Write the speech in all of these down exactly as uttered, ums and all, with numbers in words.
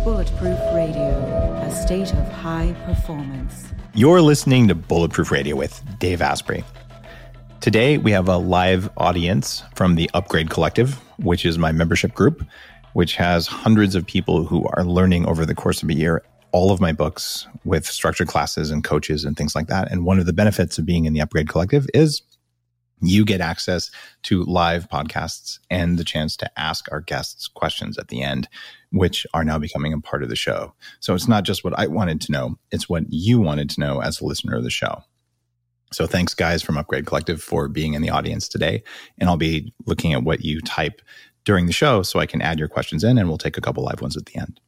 Bulletproof Radio, a state of high performance. You're listening to Bulletproof Radio with Dave Asprey. Today, we have a live audience from the Upgrade Collective, which is my membership group, which has hundreds of people who are learning over the course of a year all of my books with structured classes and coaches and things like that. And one of the benefits of being in the Upgrade Collective is you get access to live podcasts and the chance to ask our guests questions at the end, which are now becoming a part of the show. So it's not just what I wanted to know, it's what you wanted to know as a listener of the show. So thanks, guys, from Upgrade Collective for being in the audience today. And I'll be looking at what you type during the show so I can add your questions in, and we'll take a couple live ones at the end.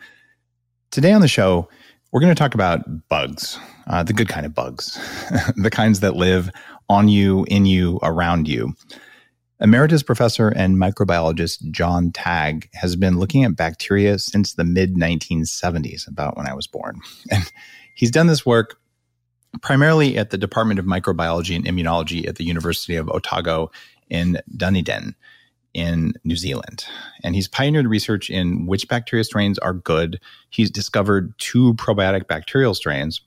Today on the show, we're going to talk about bugs, uh, the good kind of bugs, the kinds that live on you, in you, around you. Emeritus professor and microbiologist John Tague has been looking at bacteria since the mid nineteen seventies, about when I was born. And he's done this work primarily at the Department of Microbiology and Immunology at the University of Otago in Dunedin in New Zealand. And he's pioneered research in which bacteria strains are good. He's discovered two probiotic bacterial strains.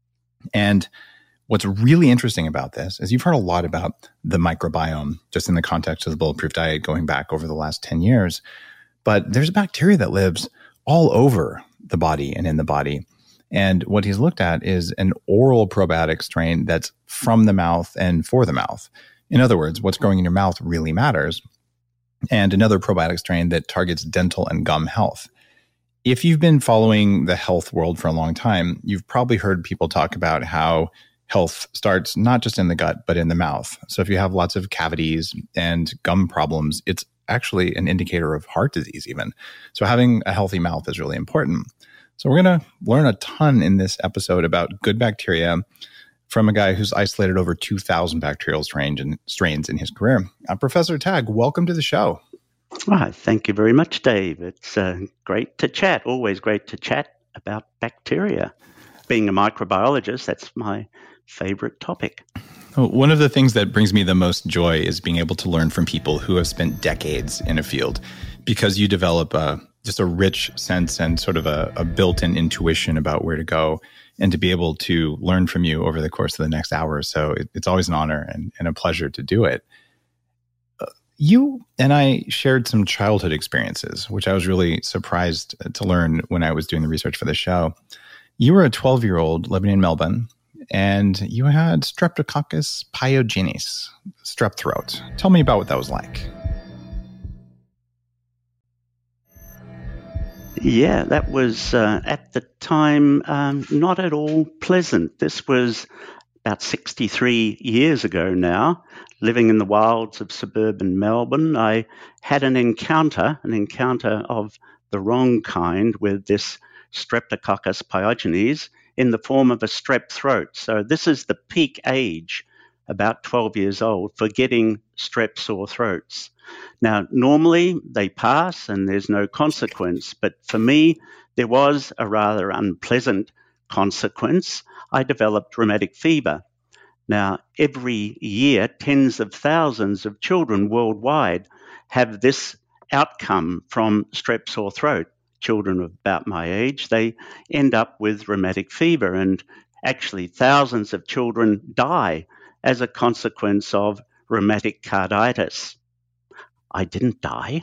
And what's really interesting about this is you've heard a lot about the microbiome just in the context of the Bulletproof Diet going back over the last ten years. But there's a bacteria that lives all over the body and in the body. And what he's looked at is an oral probiotic strain that's from the mouth and for the mouth. In other words, what's growing in your mouth really matters. And another probiotic strain that targets dental and gum health. If you've been following the health world for a long time, you've probably heard people talk about how health starts not just in the gut, but in the mouth. So if you have lots of cavities and gum problems, it's actually an indicator of heart disease even. So having a healthy mouth is really important. So we're going to learn a ton in this episode about good bacteria from a guy who's isolated over two thousand bacterial strains and strains in his career. Uh, Professor Tague, welcome to the show. Well, thank you very much, Dave. It's uh, great to chat. Always great to chat about bacteria. Being a microbiologist, that's my favorite topic. Well, one of the things that brings me the most joy is being able to learn from people who have spent decades in a field, because you develop a, just a rich sense and sort of a, a built-in intuition about where to go. And to be able to learn from you over the course of the next hour or so, it, it's always an honor and, and a pleasure to do it. Uh, you and I shared some childhood experiences, which I was really surprised to learn when I was doing the research for the show. You were a twelve-year-old living in Melbourne, and you had Streptococcus pyogenes, strep throat. Tell me about what that was like. Yeah, that was uh, at the time um, not at all pleasant. This was about sixty-three years ago now, living in the wilds of suburban Melbourne. I had an encounter, an encounter of the wrong kind with this Streptococcus pyogenes in the form of a strep throat. So this is the peak age, about twelve years old, for getting strep sore throats. Now, normally they pass and there's no consequence, but for me, there was a rather unpleasant consequence. I developed rheumatic fever. Now, every year, tens of thousands of children worldwide have this outcome from strep sore throat. Children of about my age, they end up with rheumatic fever, and actually thousands of children die as a consequence of rheumatic carditis. I didn't die,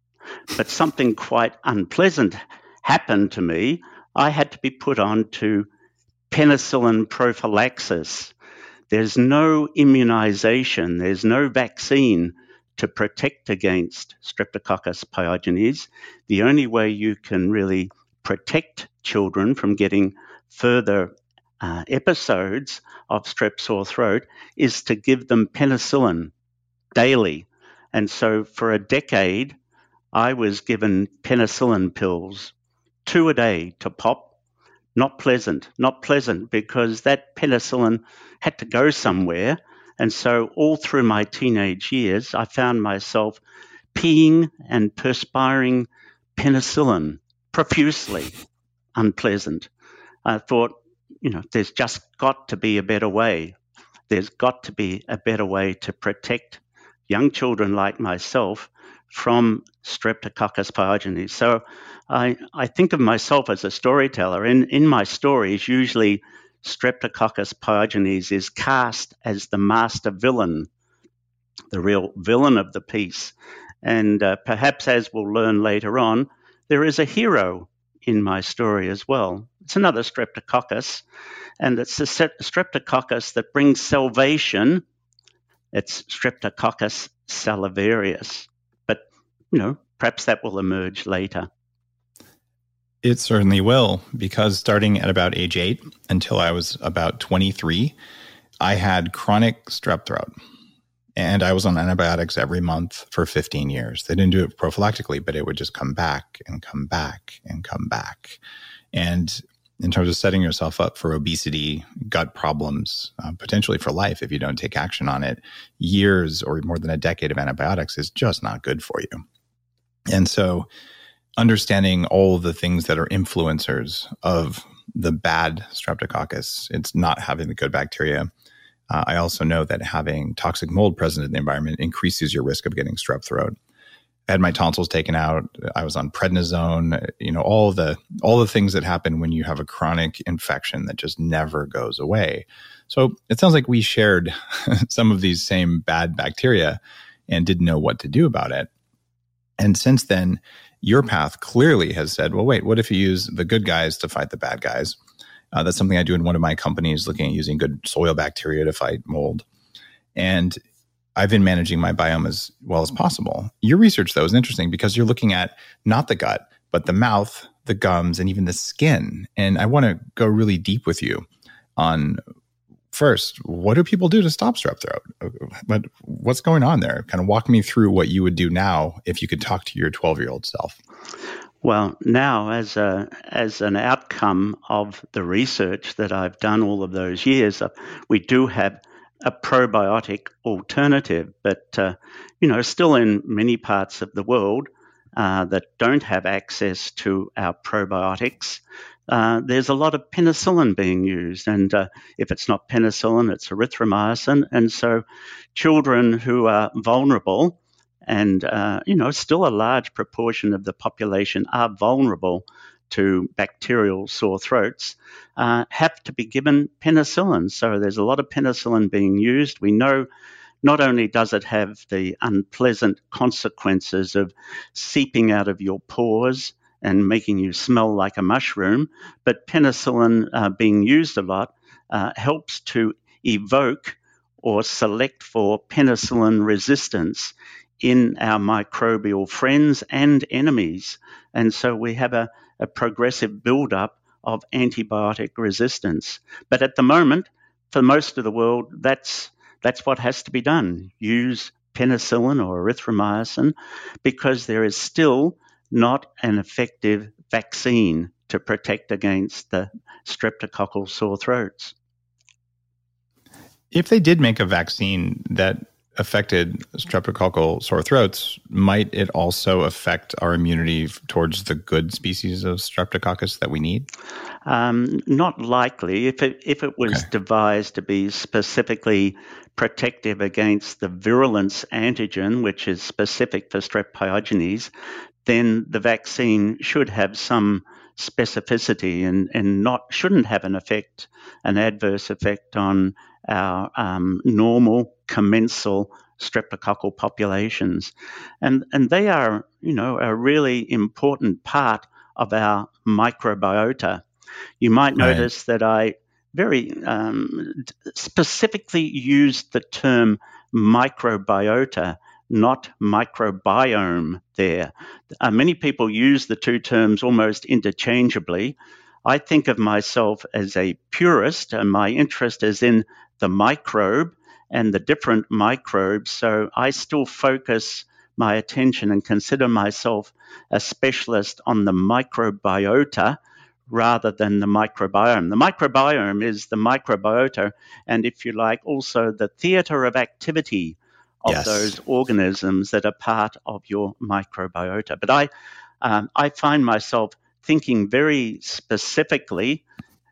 but something quite unpleasant happened to me. I had to be put on to penicillin prophylaxis. There's no immunization, there's no vaccine to protect against Streptococcus pyogenes. The only way you can really protect children from getting further uh, episodes of strep sore throat is to give them penicillin daily. And so for a decade, I was given penicillin pills, two a day to pop. Not pleasant, not pleasant, because that penicillin had to go somewhere. And so all through my teenage years, I found myself peeing and perspiring penicillin profusely. Unpleasant. I thought, you know, there's just got to be a better way. There's got to be a better way to protect young children like myself from Streptococcus pyogenes. So I, I think of myself as a storyteller. In, in my stories, usually Streptococcus pyogenes is cast as the master villain, the real villain of the piece. And uh, perhaps, as we'll learn later on, there is a hero in my story as well. It's another Streptococcus, and it's the Streptococcus that brings salvation. It's Streptococcus salivarius. But, you know, perhaps that will emerge later. It certainly will, because starting at about age eight until I was about twenty-three, I had chronic strep throat. And I was on antibiotics every month for fifteen years. They didn't do it prophylactically, but it would just come back and come back and come back. And in terms of setting yourself up for obesity, gut problems, uh, potentially for life if you don't take action on it, years or more than a decade of antibiotics is just not good for you. And so understanding all of the things that are influencers of the bad Streptococcus, it's not having the good bacteria. Uh, I also know that having toxic mold present in the environment increases your risk of getting strep throat. I had my tonsils taken out. I was on prednisone. You know, all the all the things that happen when you have a chronic infection that just never goes away. So it sounds like we shared some of these same bad bacteria and didn't know what to do about it. And since then, your path clearly has said, well, wait, what if you use the good guys to fight the bad guys? Uh, that's something I do in one of my companies, looking at using good soil bacteria to fight mold. And I've been managing my biome as well as possible. Your research, though, is interesting because you're looking at not the gut, but the mouth, the gums, and even the skin. And I want to go really deep with you on, first, what do people do to stop strep throat? But what's going on there? Kind of walk me through what you would do now if you could talk to your twelve-year-old self. Well, now as a as an outcome of the research that I've done all of those years, uh, we do have a probiotic alternative, but uh, you know, still in many parts of the world uh, that don't have access to our probiotics, uh, there's a lot of penicillin being used, and uh, if it's not penicillin, it's erythromycin, and so children who are vulnerable. And, uh, you know, still a large proportion of the population are vulnerable to bacterial sore throats, uh, have to be given penicillin. So there's a lot of penicillin being used. We know not only does it have the unpleasant consequences of seeping out of your pores and making you smell like a mushroom, but penicillin uh, being used a lot uh, helps to evoke or select for penicillin resistance in our microbial friends and enemies. And so we have a, a progressive buildup of antibiotic resistance. But at the moment, for most of the world, that's that's what has to be done. Use penicillin or erythromycin because there is still not an effective vaccine to protect against the streptococcal sore throats. If they did make a vaccine that affected streptococcal sore throats, might it also affect our immunity towards the good species of streptococcus that we need? Um, not likely. If it if it was Okay. devised to be specifically protective against the virulence antigen, which is specific for strep pyogenes, then the vaccine should have some specificity and, and not shouldn't have an effect, an adverse effect on our um, normal commensal streptococcal populations. And, and they are, you know, a really important part of our microbiota. You might Right. notice that I very um, specifically used the term microbiota, not microbiome there. Uh, many people use the two terms almost interchangeably. I think of myself as a purist, and my interest is in the microbe and the different microbes. So I still focus my attention and consider myself a specialist on the microbiota rather than the microbiome. The microbiome is the microbiota, and if you like, also the theater of activity of Yes. those organisms that are part of your microbiota. But I, um, I find myself thinking very specifically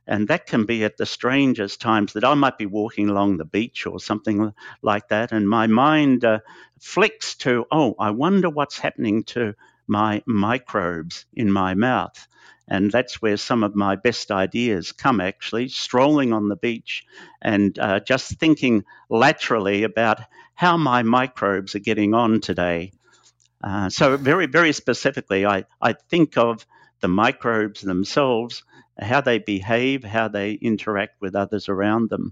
And that can be at the strangest times, that I might be walking along the beach or something like that, and my mind uh, flicks to, oh, I wonder what's happening to my microbes in my mouth. And that's where some of my best ideas come, actually, strolling on the beach and uh, just thinking laterally about how my microbes are getting on today. Uh, so very, very specifically, I, I think of the microbes themselves, how they behave, how they interact with others around them.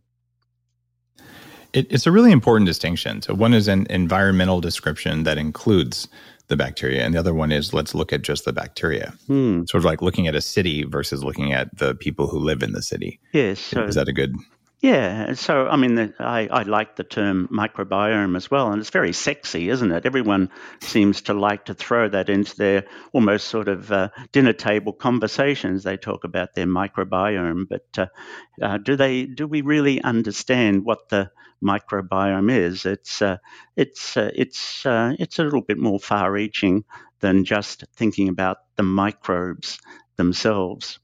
It, it's a really important distinction. So one is an environmental description that includes the bacteria, and the other one is, let's look at just the bacteria. Hmm. Sort of like looking at a city versus looking at the people who live in the city. Yes. So, is that a good... Yeah. So, I mean, I, I like the term microbiome as well, and it's very sexy, isn't it? Everyone seems to like to throw that into their almost sort of uh, dinner table conversations. They talk about their microbiome, but uh, uh, do they? Do we really understand what the microbiome is? It's uh, it's uh, it's uh, it's a little bit more far-reaching than just thinking about the microbes themselves.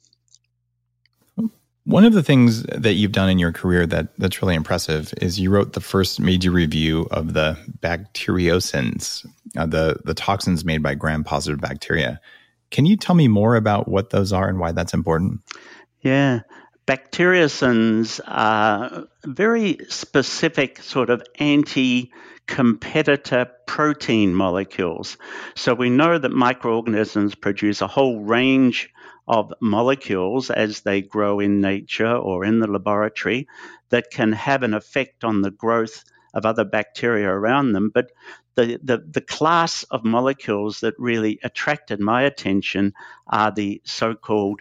One of the things that you've done in your career that, that's really impressive is you wrote the first major review of the bacteriocins, uh, the, the toxins made by gram-positive bacteria. Can you tell me more about what those are and why that's important? Yeah. Bacteriocins are very specific sort of anti-competitor protein molecules. So we know that microorganisms produce a whole range of molecules as they grow in nature or in the laboratory that can have an effect on the growth of other bacteria around them. But the, the, the class of molecules that really attracted my attention are the so-called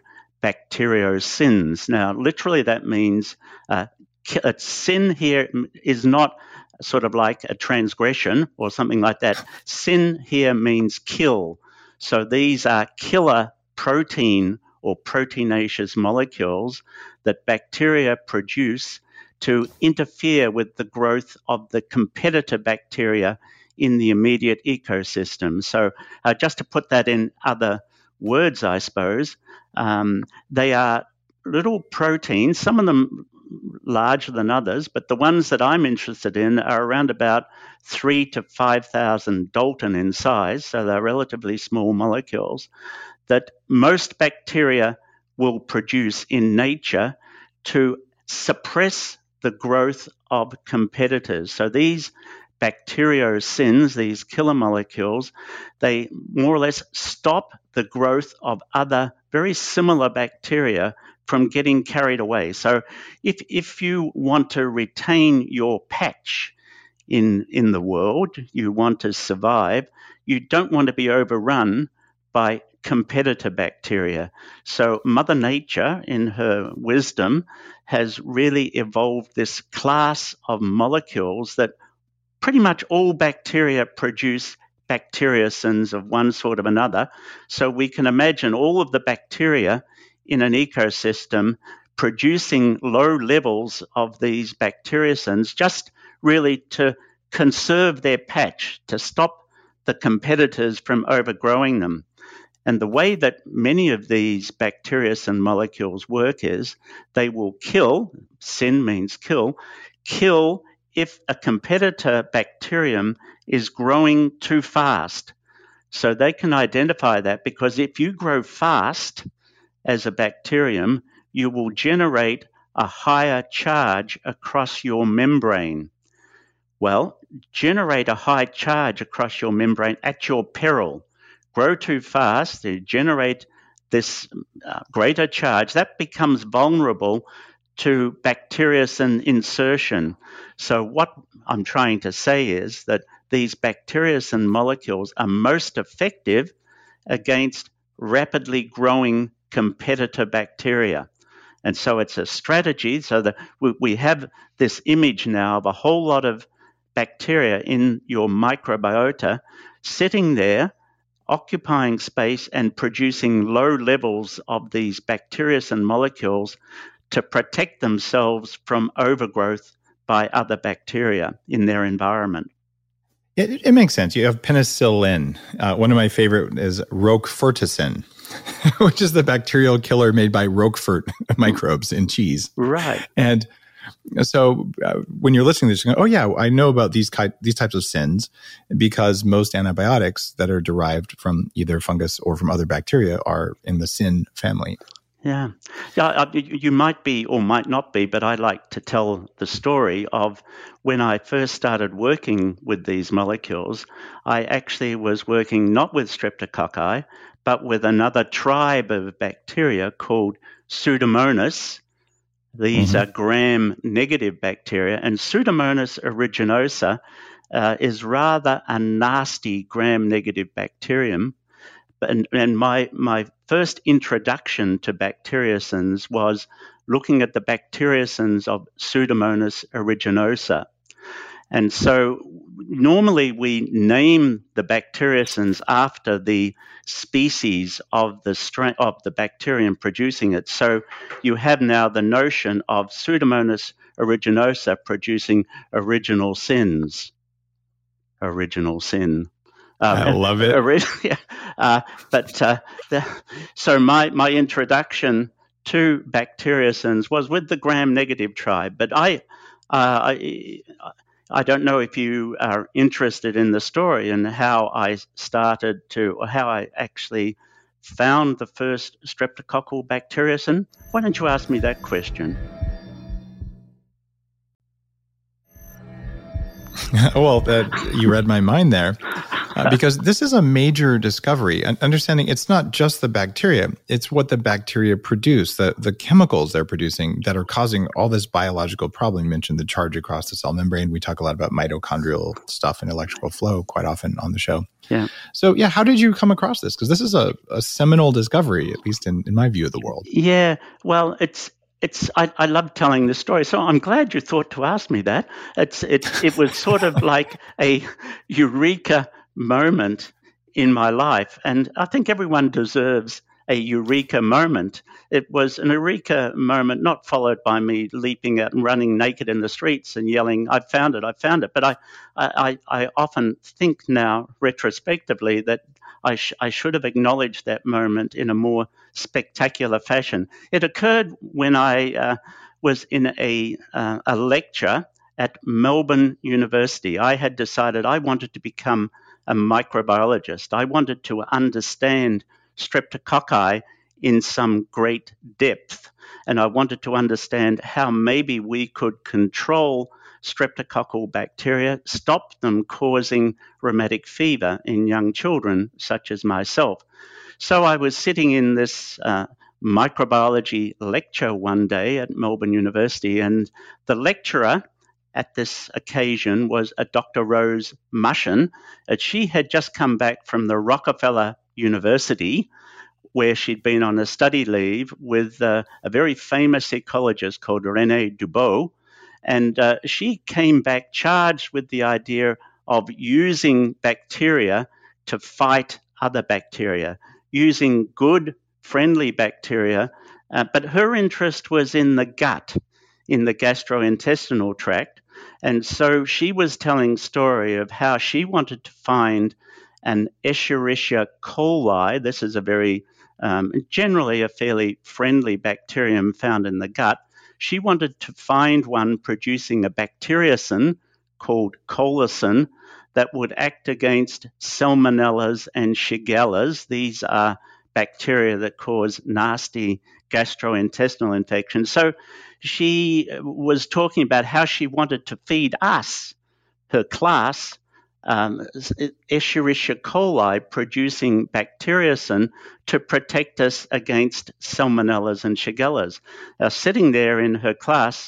bacteriocins. Now, literally that means uh, a sin here is not sort of like a transgression or something like that. Sin here means kill. So these are killer protein or proteinaceous molecules that bacteria produce to interfere with the growth of the competitor bacteria in the immediate ecosystem. So uh, just to put that in other words, I suppose, um, they are little proteins, some of them larger than others, but the ones that I'm interested in are around about three to five thousand Dalton in size, so they're relatively small molecules that most bacteria will produce in nature to suppress the growth of competitors. So these bacteriocins, these killer molecules, they more or less stop the growth of other very similar bacteria from getting carried away. So if if you want to retain your patch in in the world, you want to survive, you don't want to be overrun by competitor bacteria. So Mother Nature, in her wisdom, has really evolved this class of molecules that pretty much all bacteria produce bacteriocins of one sort or another. So we can imagine all of the bacteria in an ecosystem producing low levels of these bacteriocins just really to conserve their patch, to stop the competitors from overgrowing them. And the way that many of these bacteriocin molecules work is they will kill, sin means kill, kill if a competitor bacterium is growing too fast. So they can identify that because if you grow fast as a bacterium, you will generate a higher charge across your membrane. Well, generate a high charge across your membrane at your peril. Grow too fast, they generate this uh, greater charge. That becomes vulnerable to bacteriocin insertion. So what I'm trying to say is that these bacteriocin molecules are most effective against rapidly growing competitor bacteria. And so it's a strategy so that we, we have this image now of a whole lot of bacteria in your microbiota sitting there, occupying space and producing low levels of these bacteriocin molecules to protect themselves from overgrowth by other bacteria in their environment. It, it makes sense. You have penicillin. Uh, one of my favorite is roqueforticin. which is the bacterial killer made by Roquefort microbes in cheese. Right. And so uh, when you're listening to this, you go, oh yeah, I know about these ki- these types of sins because most antibiotics that are derived from either fungus or from other bacteria are in the sin family. Yeah. Yeah, you might be or might not be, but I like to tell the story of when I first started working with these molecules. I actually was working not with Streptococci, but with another tribe of bacteria called Pseudomonas. These mm-hmm. are gram-negative bacteria, and Pseudomonas aeruginosa uh, is rather a nasty gram-negative bacterium. And, and my my first introduction to bacteriocins was looking at the bacteriocins of Pseudomonas aeruginosa. And so normally we name the bacteriocins after the species of the strain of the bacterium producing it. So you have now the notion of Pseudomonas aeruginosa producing original sins. Original sin. Um, I love it. Uh, uh, but uh, the, so my my introduction to bacteriocins was with the gram-negative tribe. But I, uh, I I don't know if you are interested in the story and how I started to, or how I actually found the first streptococcal bacteriocin. Why don't you ask me that question? Well, uh, you read my mind there. Uh, because this is a major discovery. And understanding it's not just the bacteria, it's what the bacteria produce, the, the chemicals they're producing that are causing all this biological problem. You mentioned the charge across the cell membrane. We talk a lot about mitochondrial stuff and electrical flow quite often on the show. Yeah. So, yeah, how did you come across this? Because this is a, a seminal discovery, at least in, in my view of the world. Yeah, well, it's It's I, I love telling this story, so I'm glad you thought to ask me that. It's it it was sort of like a eureka moment in my life, and I think everyone deserves a eureka moment. It was an eureka moment, not followed by me leaping out and running naked in the streets and yelling, "I found it! I found it!" But I I, I often think now, retrospectively, that I, sh- I should have acknowledged that moment in a more spectacular fashion. It occurred when I uh, was in a uh, a lecture at Melbourne University. I had decided I wanted to become a microbiologist. I wanted to understand streptococci in some great depth, and I wanted to understand how maybe we could control streptococcal bacteria, stop them causing rheumatic fever in young children such as myself. So I was sitting in this uh, microbiology lecture one day at Melbourne University, and the lecturer at this occasion was a Doctor Rose Mushin, and she had just come back from the Rockefeller University, where she'd been on a study leave with uh, a very famous ecologist called René Dubos. And uh, she came back charged with the idea of using bacteria to fight other bacteria, using good, friendly bacteria. Uh, but her interest was in the gut, in the gastrointestinal tract. And so she was telling a story of how she wanted to find an Escherichia coli. This is a very, um, generally a fairly friendly bacterium found in the gut. She wanted to find one producing a bacteriocin called colicin that would act against salmonellas and shigellas. These are bacteria that cause nasty gastrointestinal infections. So she was talking about how she wanted to feed us, her class, um, Escherichia coli producing bacteriocin to protect us against salmonellas and shigellas. Now, sitting there in her class,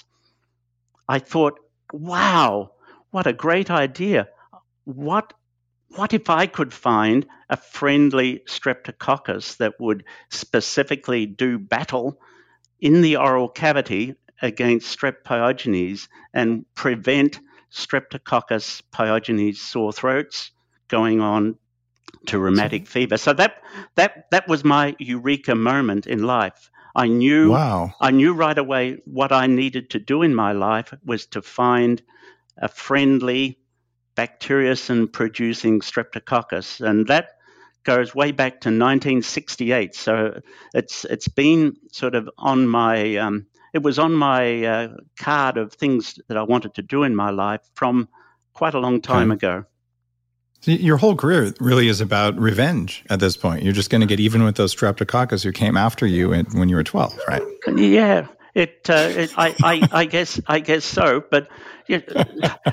I thought, wow, what a great idea. What What if I could find a friendly streptococcus that would specifically do battle in the oral cavity against strep pyogenes and prevent Streptococcus pyogenes sore throats going on to rheumatic fever? So that that that was my eureka moment in life. I knew wow. I knew right away what I needed to do in my life was to find a friendly bacteriocin producing streptococcus, and that goes way back to nineteen sixty-eight. So it's it's been sort of on my um, it was on my uh, card of things that I wanted to do in my life from quite a long time okay. ago. So your whole career really is about revenge at this point. You're just going to get even with those Streptococcus who came after you when you were twelve, right? Yeah, it. Uh, it I, I, I guess. I guess so. But you know,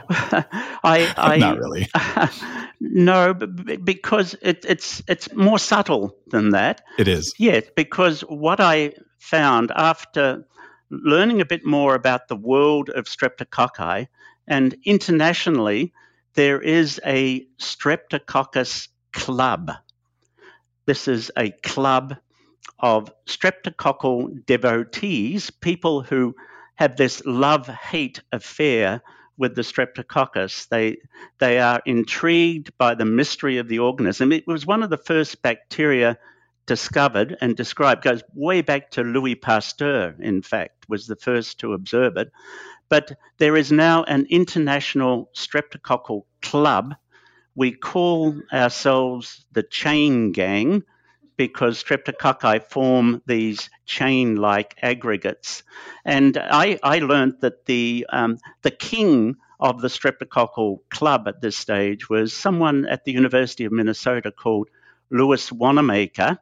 I, I. Not really. Uh, no, because it, it's it's more subtle than that. It is. Yeah, because what I found after learning a bit more about the world of Streptococci, and internationally, there is a Streptococcus club. This is a club of streptococcal devotees, people who have this love-hate affair with the Streptococcus. They they are intrigued by the mystery of the organism. It was one of the first bacteria discovered and described. Goes way back to Louis Pasteur, in fact, was the first to observe it. But there is now an international streptococcal club. We call ourselves the chain gang because streptococci form these chain-like aggregates. And I, I learned that the um, the king of the streptococcal club at this stage was someone at the University of Minnesota called Louis Wanamaker.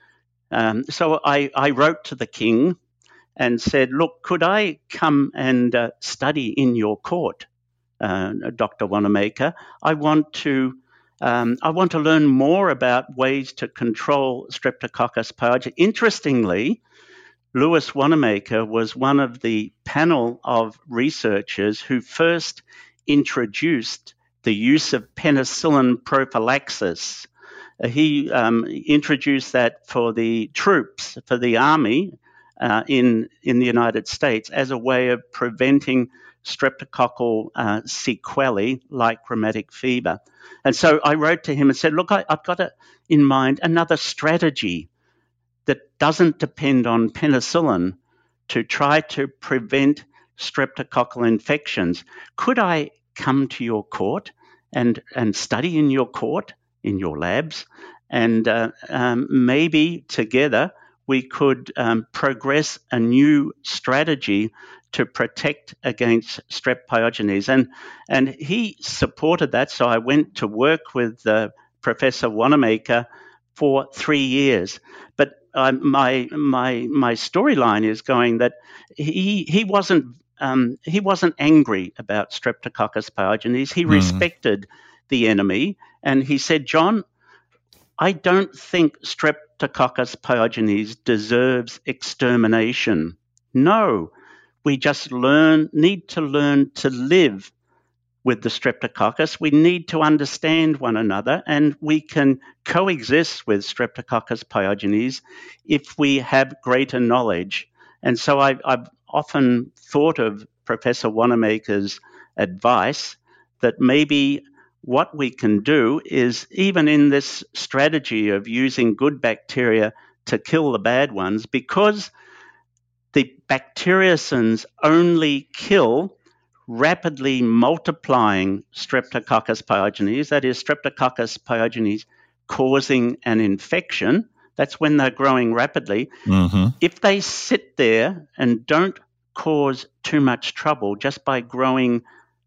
Um, so I, I wrote to the king and said, look, could I come and uh, study in your court, uh, Doctor Wanamaker? I want to um, I want to learn more about ways to control Streptococcus pyogenes. Interestingly, Louis Wanamaker was one of the panel of researchers who first introduced the use of penicillin prophylaxis. Uh, he um, introduced that for the troops, for the army, Uh, in in the United States as a way of preventing streptococcal uh, sequelae like rheumatic fever. And so I wrote to him and said, look, I, I've got a, in mind another strategy that doesn't depend on penicillin to try to prevent streptococcal infections. Could I come to your court and, and study in your court, in your labs, and uh, um, maybe together we could um, progress a new strategy to protect against strep pyogenes. And, and he supported that, so I went to work with uh, Professor Wanamaker for three years. But uh, my my my storyline is going that he he wasn't um, he wasn't angry about Streptococcus pyogenes. He mm. respected the enemy, and he said, John, I don't think Streptococcus pyogenes deserves extermination. No, we just learn, need to learn to live with the Streptococcus. We need to understand one another, and we can coexist with Streptococcus pyogenes if we have greater knowledge. And so I, I've often thought of Professor Wanamaker's advice that maybe what we can do is, even in this strategy of using good bacteria to kill the bad ones, because the bacteriocins only kill rapidly multiplying Streptococcus pyogenes, that is, Streptococcus pyogenes causing an infection. That's when they're growing rapidly. Mm-hmm. If they sit there and don't cause too much trouble just by growing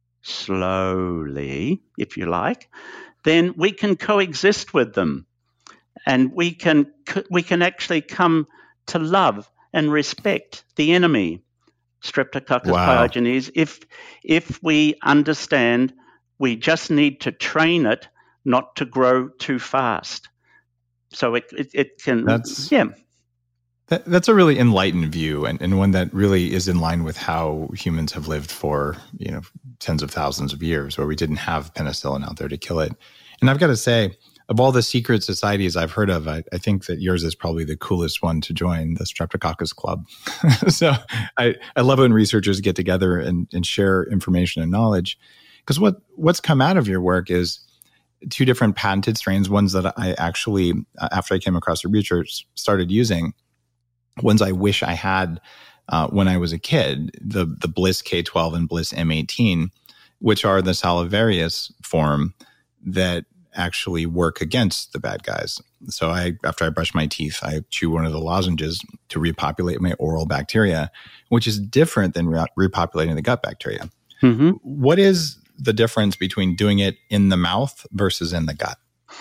slowly, if you like, then we can coexist with them, and we can we can actually come to love and respect the enemy, Streptococcus wow. pyogenes, if if we understand we just need to train it not to grow too fast. So it it, it can that's, yeah. That, that's a really enlightened view, and, and one that really is in line with how humans have lived for, you know, tens of thousands of years, where we didn't have penicillin out there to kill it. And I've got to say, of all the secret societies I've heard of, I, I think that yours is probably the coolest one to join, the Streptococcus Club. So I, I love when researchers get together and, and share information and knowledge, because what, what's come out of your work is two different patented strains, ones that I actually, uh, after I came across your research, started using, ones I wish I had uh, when I was a kid, the the Bliss K twelve and Bliss M eighteen, which are the salivarius form that actually work against the bad guys. So I, after I brush my teeth, I chew one of the lozenges to repopulate my oral bacteria, which is different than re- repopulating the gut bacteria. Mm-hmm. What is the difference between doing it in the mouth versus in the gut?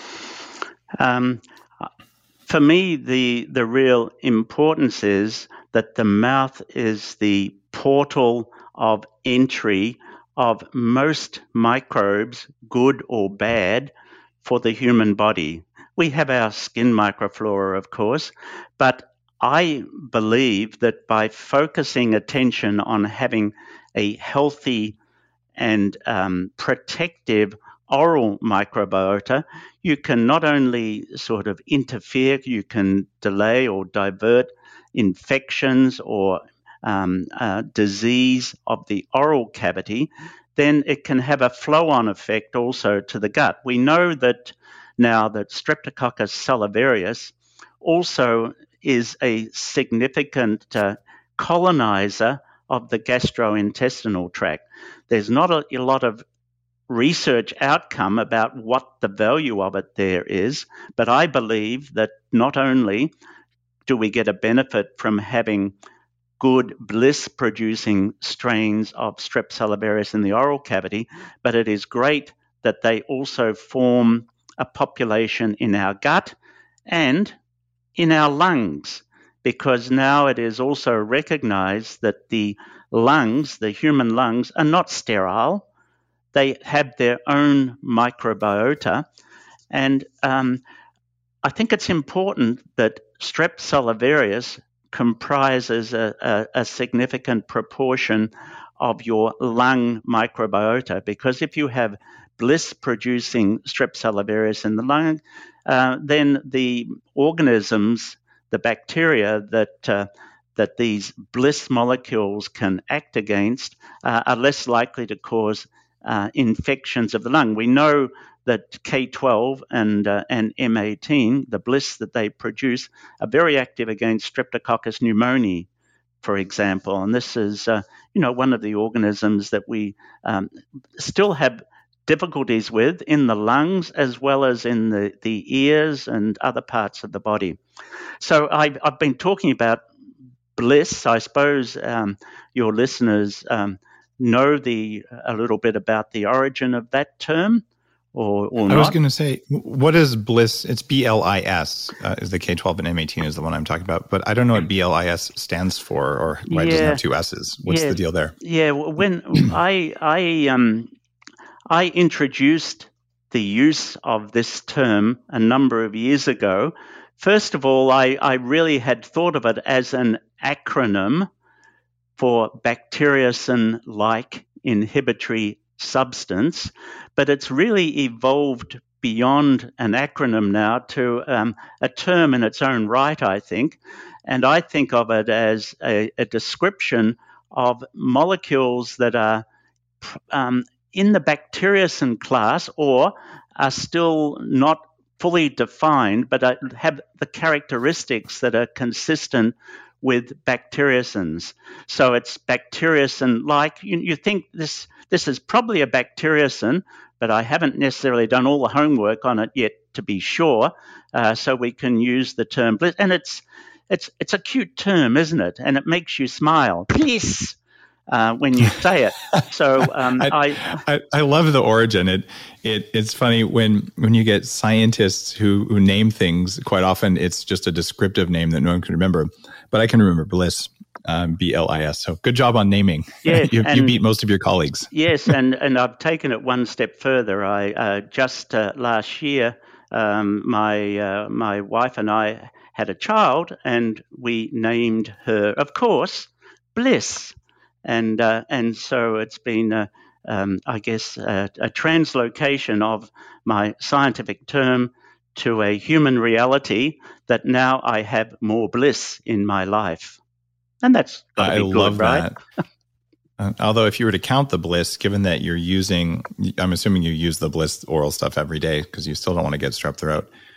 Um, for me, the the real importance is that the mouth is the portal of entry of most microbes, good or bad, for the human body. We have our skin microflora, of course, but I believe that by focusing attention on having a healthy and um, protective oral microbiota, you can not only sort of interfere, you can delay or divert infections or um, uh, disease of the oral cavity, then it can have a flow-on effect also to the gut. We know that now that Streptococcus salivarius also is a significant uh, colonizer of the gastrointestinal tract. There's not a, a lot of research outcome about what the value of it there is, but I believe that not only do we get a benefit from having good bliss-producing strains of Strep salivarius in the oral cavity, but it is great that they also form a population in our gut and in our lungs, because now it is also recognized that the lungs, the human lungs, are not sterile. They have their own microbiota. And um, I think it's important that Strep salivarius comprises a, a, a significant proportion of your lung microbiota, because if you have bliss-producing Strep salivarius in the lung, uh, then the organisms, the bacteria that uh, that these bliss molecules can act against uh, are less likely to cause uh, infections of the lung. We know that K twelve and uh, and M eighteen, the bliss that they produce, are very active against Streptococcus pneumoniae, for example. And this is, uh, you know, one of the organisms that we um, still have difficulties with in the lungs as well as in the, the ears and other parts of the body. So I've, I've been talking about bliss. I suppose um, your listeners um, know the a little bit about the origin of that term. Or, or I was going to say, what is bliss? It's B L I S uh, is the K twelve, and M eighteen is the one I'm talking about. But I don't know what B L I S stands for, or why yeah. it doesn't have two S's. What's yeah. the deal there? Yeah, when I I um I introduced the use of this term a number of years ago. First of all, I, I really had thought of it as an acronym for bacteriocin-like inhibitory substance, but it's really evolved beyond an acronym now to um, a term in its own right, I think. And I think of it as a, a description of molecules that are um, in the bacteriocin class or are still not fully defined, but have the characteristics that are consistent with bacteriocins. So it's bacteriocin-like. You, you think this this is probably a bacteriocin, but I haven't necessarily done all the homework on it yet to be sure. Uh, so we can use the term bliss, and it's it's it's a cute term, isn't it? And it makes you smile. Bliss. Uh, when you say it. So um, I, I I love the origin. It it it's funny when when you get scientists who who name things. Quite often, it's just a descriptive name that no one can remember. But I can remember bliss, um, B L I S. So good job on naming. Yeah, you, and, you beat most of your colleagues. Yes, and and I've taken it one step further. I uh, just uh, last year, um, my uh, my wife and I had a child, and we named her, of course, Bliss. And uh, and so it's been, uh, um, I guess, uh, a translocation of my scientific term to a human reality that now I have more bliss in my life. And that's got to I be good, love right? that. uh, although if you were to count the bliss, given that you're using, I'm assuming you use the bliss oral stuff every day because you still don't want to get strep throat.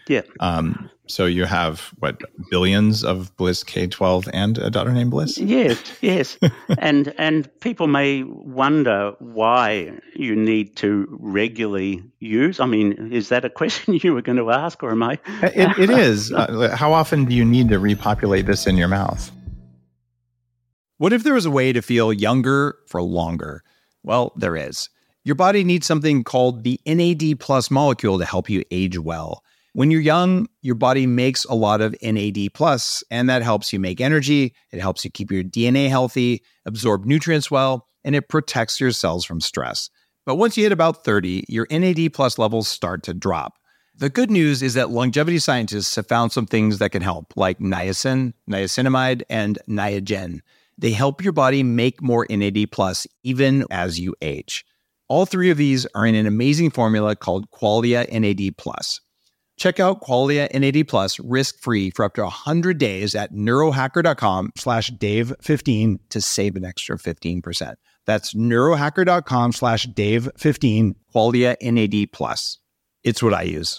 Yeah. Um, so you have, what, billions of Bliss K twelve and a daughter named Bliss? Yes, yes. and and people may wonder why you need to regularly use. I mean, is that a question you were going to ask, or am I? It, it is. Uh, how often do you need to repopulate this in your mouth? What if there was a way to feel younger for longer? Well, there is. Your body needs something called the N A D plus molecule to help you age well. When you're young, your body makes a lot of N A D plus, and that helps you make energy. It helps you keep your D N A healthy, absorb nutrients well, and it protects your cells from stress. But once you hit about thirty, your N A D plus levels start to drop. The good news is that longevity scientists have found some things that can help, like niacin, niacinamide, and Niagen. They help your body make more N A D plus even as you age. All three of these are in an amazing formula called Qualia N A D plus. Check out Qualia N A D plus risk-free for up to one hundred days at neurohacker.com slash Dave15 to save an extra fifteen percent. That's neurohacker.com slash Dave15, Qualia N A D plus. It's what I use.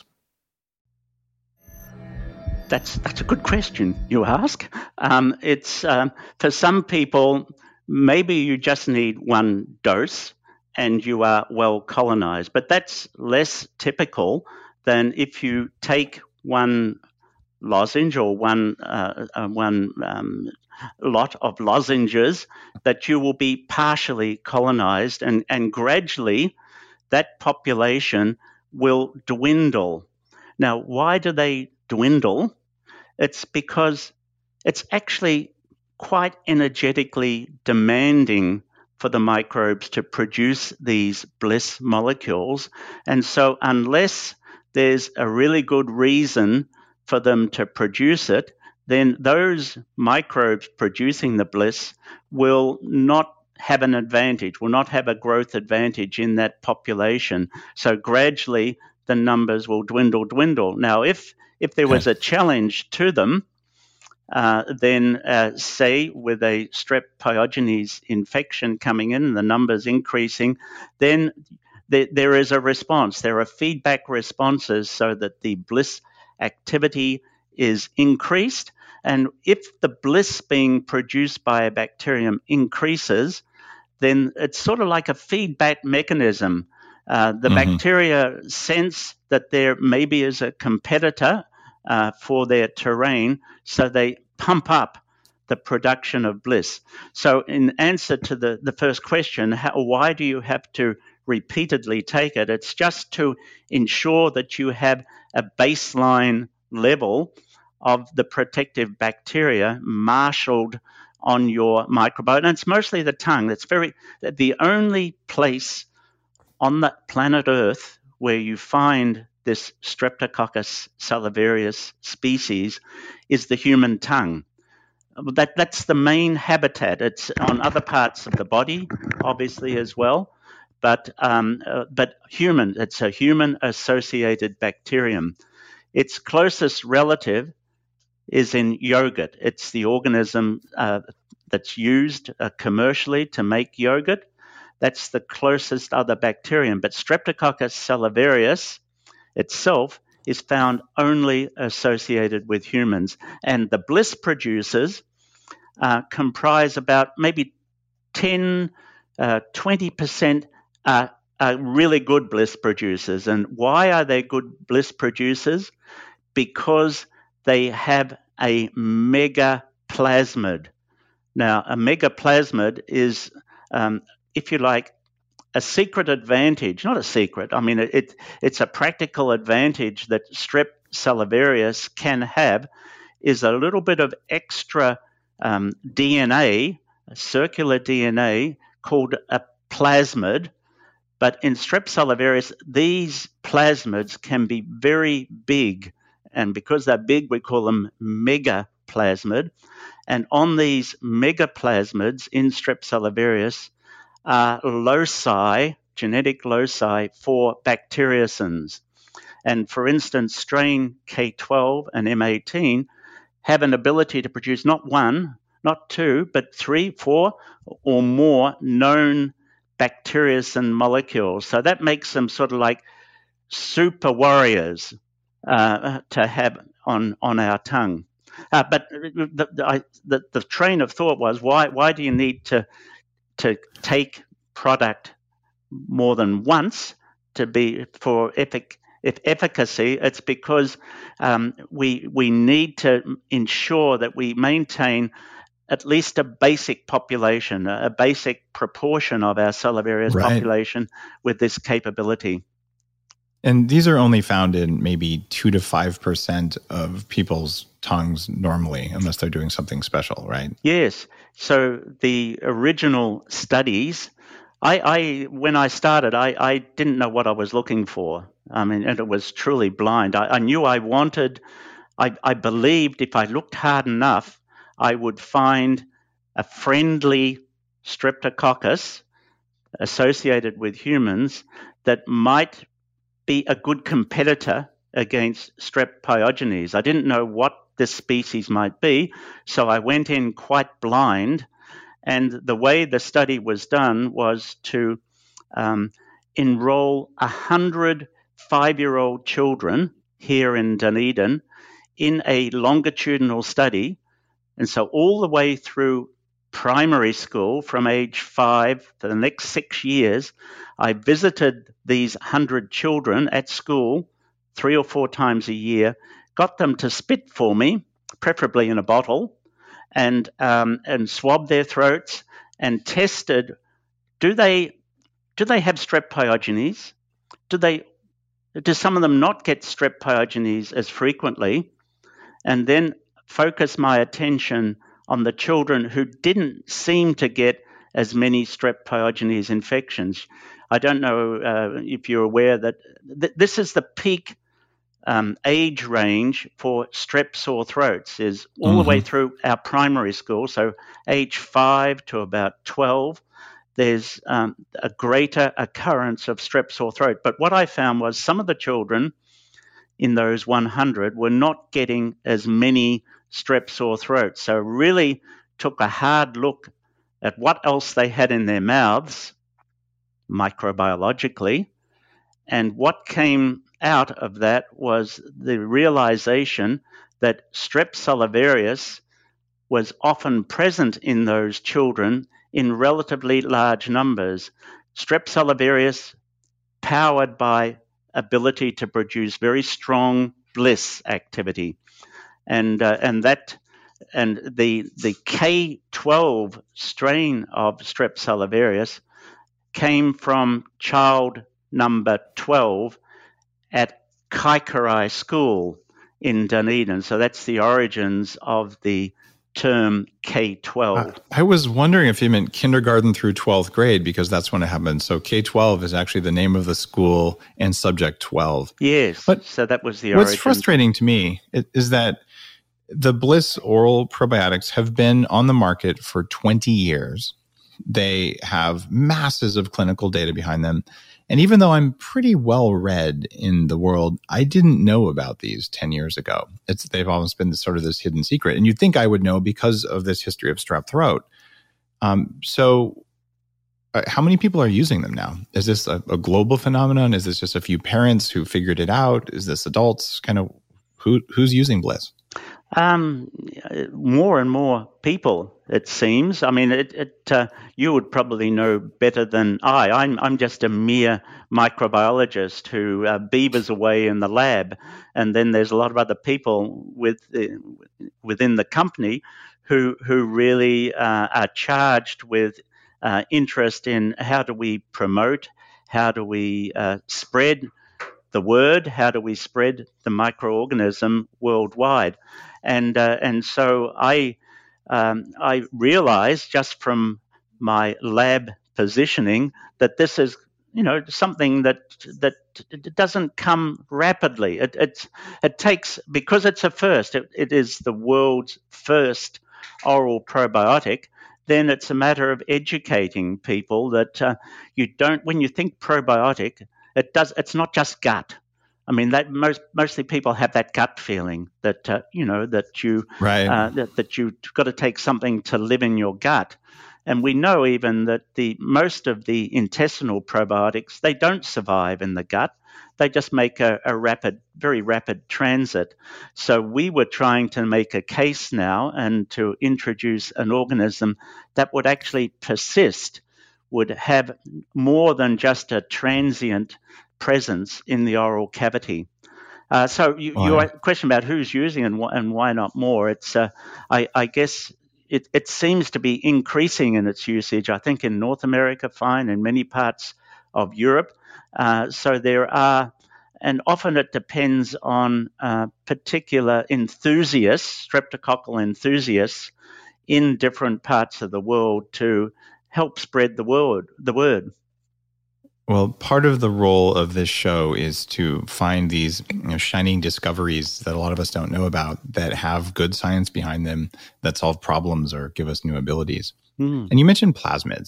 That's that's a good question you ask. Um, it's um, for some people, maybe you just need one dose and you are well colonized, but that's less typical than if you take one lozenge or one uh, uh, one um, lot of lozenges, that you will be partially colonized, and, and gradually that population will dwindle. Now, why do they dwindle? It's because it's actually quite energetically demanding for the microbes to produce these bliss molecules. And so unless there's a really good reason for them to produce it, then those microbes producing the bliss will not have an advantage, will not have a growth advantage in that population. So gradually the numbers will dwindle, dwindle. Now, if if there was a challenge to them, uh, then uh, say with a strep pyogenes infection coming in and the numbers increasing, then th- there is a response. There are feedback responses so that the bliss activity is increased. And if the bliss being produced by a bacterium increases, then it's sort of like a feedback mechanism. Uh, the mm-hmm. bacteria sense that there maybe is a competitor uh, for their terrain, so they pump up the production of bliss. So in answer to the, the first question, how, why do you have to repeatedly take it? It's just to ensure that you have a baseline level of the protective bacteria marshaled on your microbiome. And it's mostly the tongue. That's very the only place on the planet Earth where you find this Streptococcus salivarius species is the human tongue. That that's the main habitat. It's on other parts of the body, obviously, as well, but um, uh, but human. It's a human-associated bacterium. Its closest relative is in yogurt. It's the organism uh, that's used uh, commercially to make yogurt. That's the closest other bacterium. But Streptococcus salivarius itself is found only associated with humans. And the bliss producers uh, comprise about maybe ten, uh, twenty percent are, are really good bliss producers. And why are they good bliss producers? Because they have a megaplasmid. Now, a megaplasmid is, um, if you like, a secret advantage, not a secret, I mean, it, it it's a practical advantage that Strep salivarius can have, is a little bit of extra um, D N A, circular D N A, called a plasmid. But in Strep salivarius, these plasmids can be very big. And because they're big, we call them megaplasmid. And on these megaplasmids in Strep salivarius are loci, genetic loci for bacteriocins. And for instance, strain K twelve and M eighteen have an ability to produce not one, not two, but three, four, or more known bacteriocin molecules. So that makes them sort of like super warriors. uh, to have on, on our tongue. Uh, but the, the, I, the, the train of thought was, why why do you need to to take product more than once to be for effic- if efficacy? It's because um, we we need to ensure that we maintain at least a basic population, a basic proportion of our Salivarius Right. population with this capability. And these are only found in maybe two to five percent of people's tongues normally, unless they're doing something special, right? Yes. So the original studies, I, I when I started, I, I didn't know what I was looking for. I mean, and it was truly blind. I, I knew I wanted, I, I believed if I looked hard enough, I would find a friendly Streptococcus associated with humans that might be a good competitor against Strep pyogenes. I didn't know what this species might be, so I went in quite blind. And the way the study was done was to um, enroll one hundred five-year-old children here in Dunedin in a longitudinal study. And so all the way through primary school, from age five for the next six years, I visited these one hundred children at school three or four times a year, got them to spit for me, preferably in a bottle, and um, and swab their throats and tested, do they do they have Strep pyogenes? Do they do some of them not get Strep pyogenes as frequently? And then focus my attention on the children who didn't seem to get as many Strep pyogenes infections. I don't know uh, if you're aware that th- this is the peak um, age range for strep sore throats, is all mm-hmm. the way through our primary school. So age five to about twelve, there's um, a greater occurrence of strep sore throat. But what I found was some of the children in those one hundred were not getting as many strep sore throats. So really took a hard look at what else they had in their mouths microbiologically, and what came out of that was the realization that Strep salivarius was often present in those children in relatively large numbers. Strep salivarius powered by ability to produce very strong bliss activity, and uh, and that and the the K twelve strain of Strep salivarius came from child number twelve at Kaikorai School in Dunedin. So that's the origins of the term K twelve. I was wondering if you meant kindergarten through twelfth grade, because that's when it happened. So K twelve is actually the name of the school and subject twelve. Yes, but so that was the what's origin. What's frustrating to me is that the Bliss oral probiotics have been on the market for twenty years. They have masses of clinical data behind them. And even though I'm pretty well read in the world, I didn't know about these ten years ago. It's they've always been sort of this hidden secret. And you'd think I would know because of this history of strep throat. Um, so uh, how many people are using them now? Is this a, a global phenomenon? Is this just a few parents who figured it out? Is this adults? Kind of who who's using Bliss? Um, more and more people, it seems. I mean, it, it uh, you would probably know better than I. I'm I'm just a mere microbiologist who uh, beavers away in the lab, and then there's a lot of other people with uh, within the company who who really uh, are charged with uh, interest in how do we promote, how do we uh, spread the word, how do we spread the microorganism worldwide. And uh, and so I um, I realized just from my lab positioning that this is, you know, something that that doesn't come rapidly. It it's, it takes, because it's a first. It, it is the world's first oral probiotic. Then it's a matter of educating people that uh, you don't. When you think probiotic, it does. It's not just gut. I mean, that most mostly people have that gut feeling that uh, you know that you right. uh, that, that you've got to take something to live in your gut, And we know even that the most of the intestinal probiotics, they don't survive in the gut. They just make a, a rapid, very rapid transit. So we were trying to make a case now and to introduce an organism that would actually persist, would have more than just a transient presence in the oral cavity. Uh, so you, Wow. your question about who's using and, wh- and why not more, it's, uh, I, I guess it, it seems to be increasing in its usage, I think in North America, fine, in many parts of Europe. Uh, so there are, and often it depends on uh, particular enthusiasts, streptococcal enthusiasts in different parts of the world to help spread the word. The word. Well, part of the role of this show is to find these you know, shining discoveries that a lot of us don't know about that have good science behind them that solve problems or give us new abilities. Mm. And you mentioned plasmids.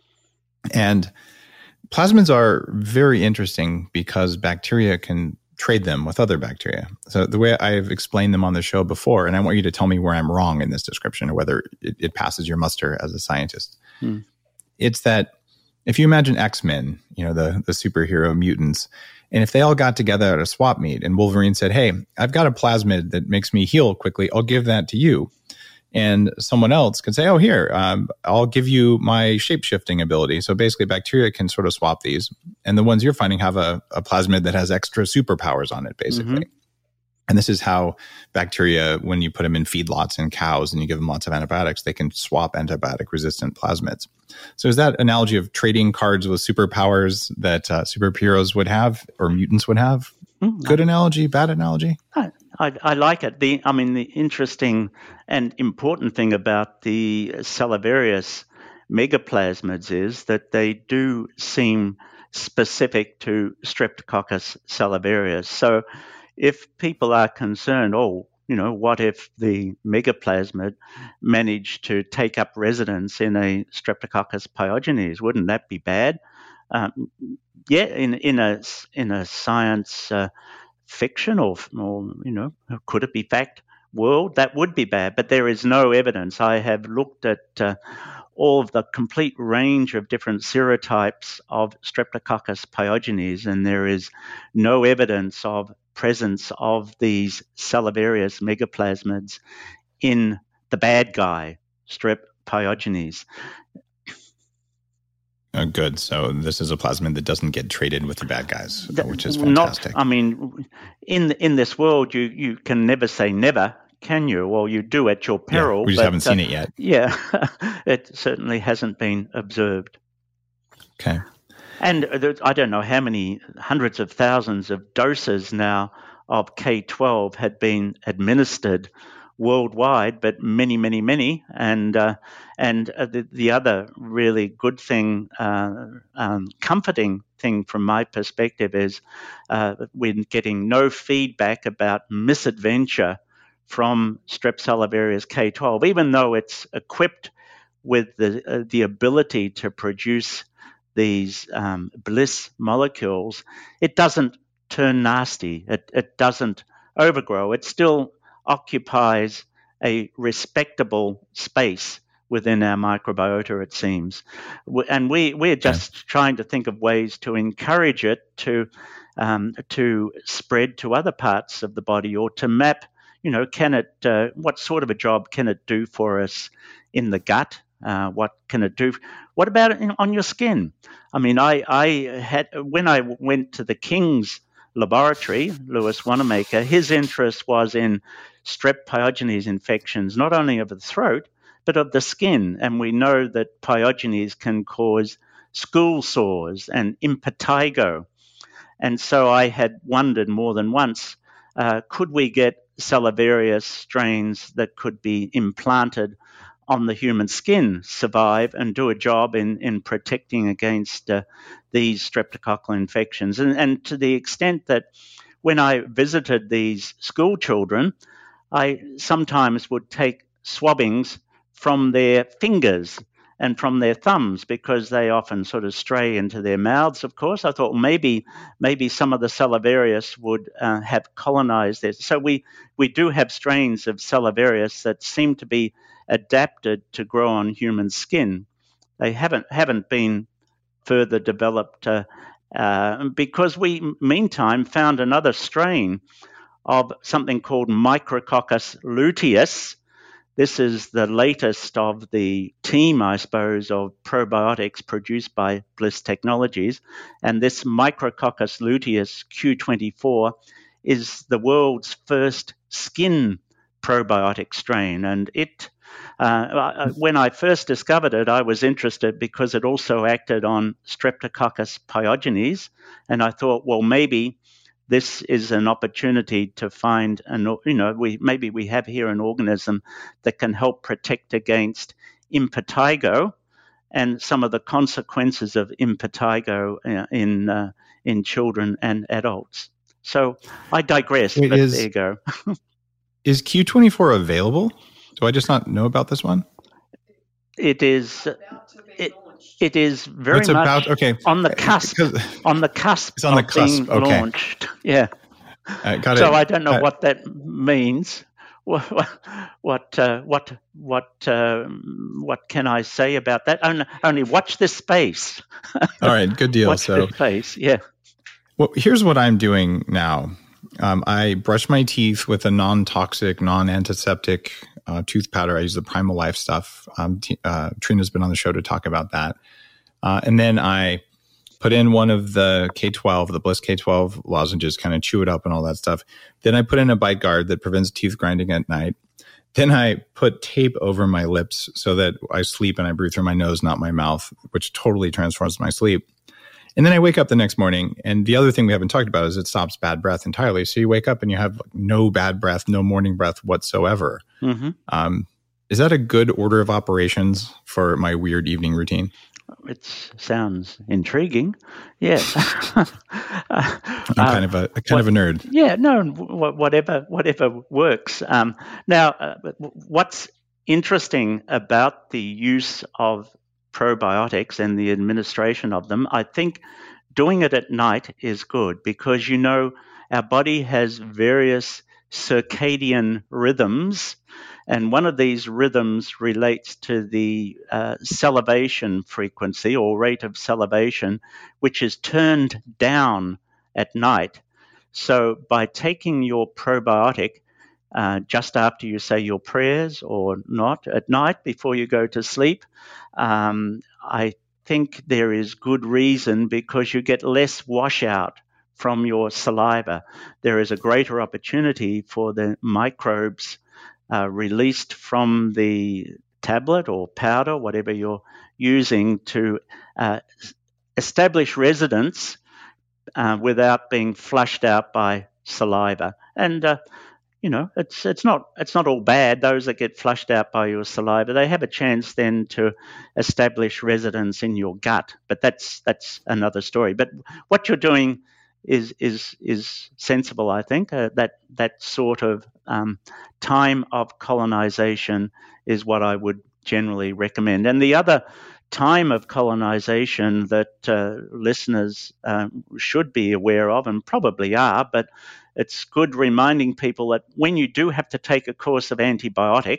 And plasmids are very interesting because bacteria can trade them with other bacteria. So the way I've explained them on the show before, and I want you to tell me where I'm wrong in this description or whether it, it passes your muster as a scientist. Mm. It's that if you imagine X-Men, you know, the, the superhero mutants, and if they all got together at a swap meet and Wolverine said, hey, I've got a plasmid that makes me heal quickly, I'll give that to you. And someone else could say, oh, here, um, I'll give you my shape-shifting ability. So basically bacteria can sort of swap these. And the ones you're finding have a, a plasmid that has extra superpowers on it, basically. Mm-hmm. And this is how bacteria, when you put them in feedlots in cows and you give them lots of antibiotics, they can swap antibiotic-resistant plasmids. So is that analogy of trading cards with superpowers that uh, superheroes would have or mutants would have? Mm-hmm. Good analogy, bad analogy? I, I, I like it. The I mean, the interesting and important thing about the Salivarius megaplasmids is that they do seem specific to Streptococcus salivarius. So if people are concerned, oh, you know, what if the megaplasmid managed to take up residence in a Streptococcus pyogenes? Wouldn't that be bad? Um, yeah, in in a in a science uh, fiction or or you know, could it be fact world, that would be bad. But there is no evidence. I have looked at uh, all of the complete range of different serotypes of Streptococcus pyogenes, and there is no evidence of presence of these Salivarius megaplasmids in the bad guy, Strep pyogenes. Oh, good. So this is a plasmid that doesn't get traded with the bad guys, which is fantastic. Not, I mean, in in this world, you, you can never say never, can you? Well, you do at your peril. Yeah, we just but, haven't seen uh, it yet. Yeah, it certainly hasn't been observed. Okay. And there, I don't know how many hundreds of thousands of doses now of K twelve had been administered worldwide, but many, many, many. And uh, and uh, the, the other really good thing, uh, um, comforting thing from my perspective is uh, we're getting no feedback about misadventure from Strep salivarius K twelve, even though it's equipped with the uh, the ability to produce these um, bliss molecules. It doesn't turn nasty. It, it doesn't overgrow. It still occupies a respectable space within our microbiota, it seems. And we, we're just yeah. trying to think of ways to encourage it to um, to spread to other parts of the body, or to map, you know, can it, uh, what sort of a job can it do for us in the gut? Uh, what can it do? What about it in, on your skin? I mean, I, I had, when I went to the King's laboratory, Louis Wanamaker, his interest was in Strep pyogenes infections, not only of the throat, but of the skin. And we know that pyogenes can cause school sores and impetigo. And so I had wondered more than once, uh, could we get Salivarius strains that could be implanted on the human skin, survive and do a job in, in protecting against uh, these streptococcal infections? And, and to the extent that when I visited these school children, I sometimes would take swabbings from their fingers and from their thumbs, because they often sort of stray into their mouths, of course. I thought maybe maybe some of the Salivarius would uh, have colonized this. So we, we do have strains of Salivarius that seem to be adapted to grow on human skin. they haven't haven't been further developed uh, uh, because we, meantime, found another strain of something called Micrococcus luteus. This is the latest of the team, I suppose, of probiotics produced by Bliss Technologies. And this Micrococcus luteus Q twenty-four is the world's first skin probiotic strain. And it, uh, when I first discovered it, I was interested because it also acted on Streptococcus pyogenes. And I thought, well, maybe this is an opportunity to find, an, you know, we maybe we have here an organism that can help protect against impetigo and some of the consequences of impetigo in uh, in children and adults. So I digress, Wait, but is, there you go. Is Q twenty-four available? Do I just not know about this one? It is. It, It is very it's much about, okay. on the cusp. on the cusp it's on the of cusp. being okay. launched. Yeah. Uh, got so it. I don't know uh, what that means. What what uh, what what uh, what can I say about that? Only, only watch this space. All right, good deal. Watch so, this space. Yeah. Well, here's what I'm doing now. Um, I brush my teeth with a non-toxic, non-antiseptic uh, tooth powder. I use the Primal Life stuff. Um, t- uh, Trina's been on the show to talk about that. Uh, and then I put in one of the K twelve, the Bliss K twelve lozenges, kind of chew it up and all that stuff. Then I put in a bite guard that prevents teeth grinding at night. Then I put tape over my lips so that I sleep and I breathe through my nose, not my mouth, which totally transforms my sleep. And then I wake up the next morning. And the other thing we haven't talked about is it stops bad breath entirely. So you wake up and you have no bad breath, no morning breath whatsoever. Mm-hmm. Um, is that a good order of operations for my weird evening routine? It sounds intriguing. Yeah. uh, I'm kind of a kind what, of a nerd. Yeah, no, whatever whatever works. Um, now, uh, what's interesting about the use of probiotics and the administration of them, I think doing it at night is good because, you know, our body has various circadian rhythms. And one of these rhythms relates to the uh, salivation frequency or rate of salivation, which is turned down at night. So by taking your probiotic uh, just after you say your prayers or not at night before you go to sleep, um, I think there is good reason because you get less washout from your saliva. There is a greater opportunity for the microbes Uh, released from the tablet or powder, whatever you're using, to uh, establish residence uh, without being flushed out by saliva. And uh, you know, it's it's not it's not all bad. Those that get flushed out by your saliva, they have a chance then to establish residence in your gut. But that's that's another story. But what you're doing is is is sensible, I think. Uh, that that sort of um, time of colonization is what I would generally recommend. And the other time of colonization that uh, listeners um, should be aware of, and probably are, but it's good reminding people that when you do have to take a course of antibiotic,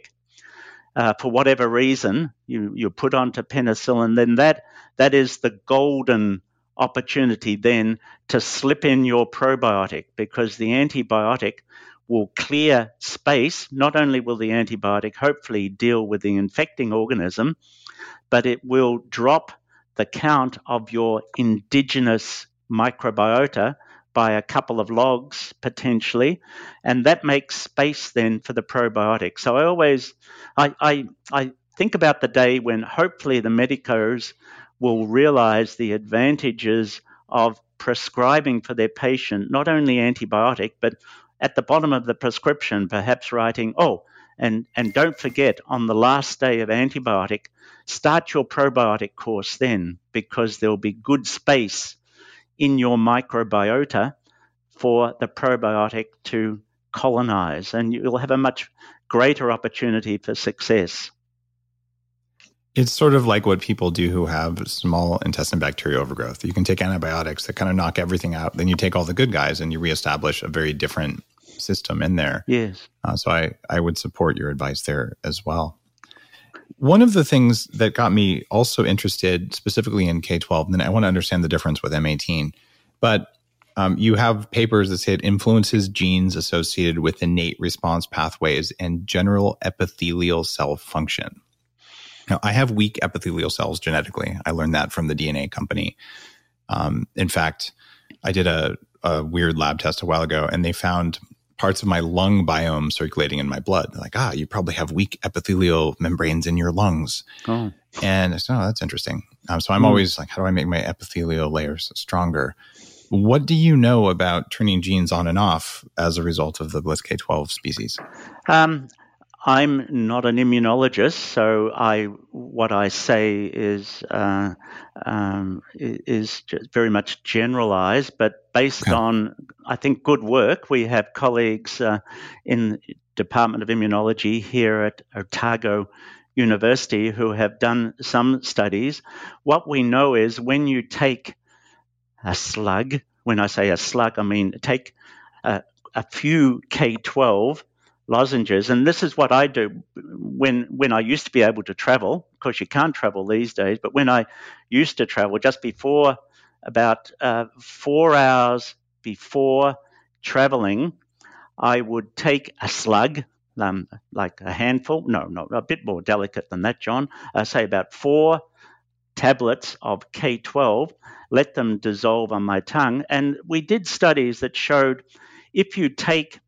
uh, for whatever reason, you you're put onto penicillin, then that that is the golden opportunity then to slip in your probiotic, because the antibiotic will clear space. Not only will the antibiotic hopefully deal with the infecting organism, but it will drop the count of your indigenous microbiota by a couple of logs potentially, and that makes space then for the probiotic. So I always, I I, I think about the day when hopefully the medicos will realize the advantages of prescribing for their patient not only antibiotic, but at the bottom of the prescription, perhaps writing, oh, and, and don't forget, on the last day of antibiotic, start your probiotic course then, because there'll be good space in your microbiota for the probiotic to colonize, and you'll have a much greater opportunity for success. It's sort of like what people do who have small intestine bacterial overgrowth. You can take antibiotics that kind of knock everything out. Then you take all the good guys and you reestablish a very different system in there. Yes. Uh, so I, I would support your advice there as well. One of the things that got me also interested specifically in K twelve, and then I want to understand the difference with M eighteen, but um, you have papers that say it influences genes associated with innate response pathways and general epithelial cell function. Now, I have weak epithelial cells genetically. I learned that from the D N A company. Um, in fact, I did a, a weird lab test a while ago, and they found parts of my lung biome circulating in my blood. They're like, ah, you probably have weak epithelial membranes in your lungs. Oh. And I said, oh, that's interesting. Um, so I'm mm. always like, how do I make my epithelial layers stronger? What do you know about turning genes on and off as a result of the Bliss K twelve species? Um, I'm not an immunologist, so I what I say is uh, um, is just very much generalized, but based okay. on, I think, good work. We have colleagues uh, in the Department of Immunology here at Otago University who have done some studies. What we know is when you take a slug, when I say a slug, I mean take a, a few K twelve lozenges, and this is what I do when when I used to be able to travel. Of course, you can't travel these days, but when I used to travel, just before about uh, four hours before traveling, I would take a slug, um, like a handful, no, no, a bit more delicate than that, John, uh, say about four tablets of K twelve, let them dissolve on my tongue. And we did studies that showed if you take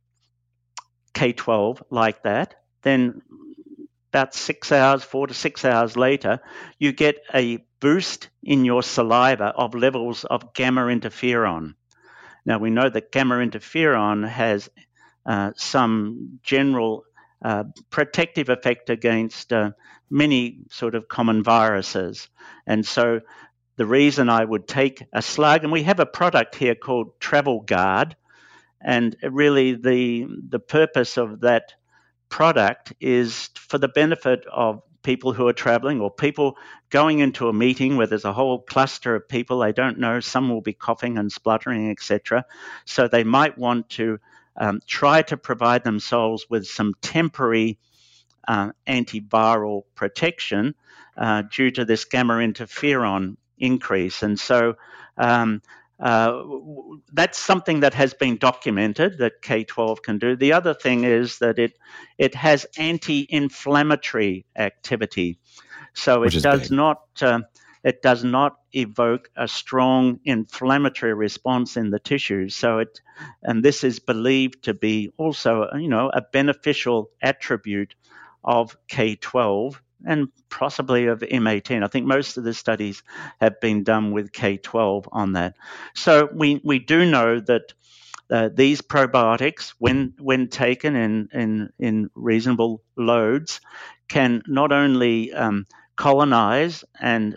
K twelve like that, then about six hours, four to six hours later, you get a boost in your saliva of levels of gamma interferon. Now, we know that gamma interferon has uh, some general uh, protective effect against uh, many sort of common viruses. And so the reason I would take a slug, and we have a product here called Travel Guard, and really the the purpose of that product is for the benefit of people who are traveling or people going into a meeting where there's a whole cluster of people they don't know. Some will be coughing and spluttering, et cetera. So they might want to um, try to provide themselves with some temporary uh, antiviral protection uh, due to this gamma interferon increase. And so um, Uh, that's something that has been documented that K twelve can do. The other thing is that it it has anti-inflammatory activity, so it does big. not uh, it does not evoke a strong inflammatory response in the tissues. So it and this is believed to be also you know a beneficial attribute of K twelve. And possibly of M eighteen. I think most of the studies have been done with K twelve on that. So we, we do know that uh, these probiotics, when when taken in, in, in reasonable loads, can not only um, colonize and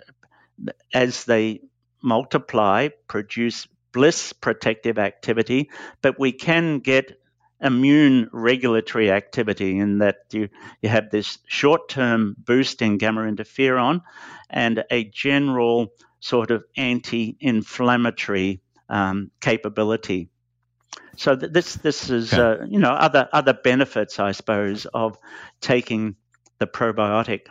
as they multiply, produce bliss protective activity, but we can get immune regulatory activity in that you, you have this short-term boost in gamma interferon and a general sort of anti-inflammatory um, capability. So th- this this is okay. uh, you know other other benefits, I suppose, of taking the probiotic.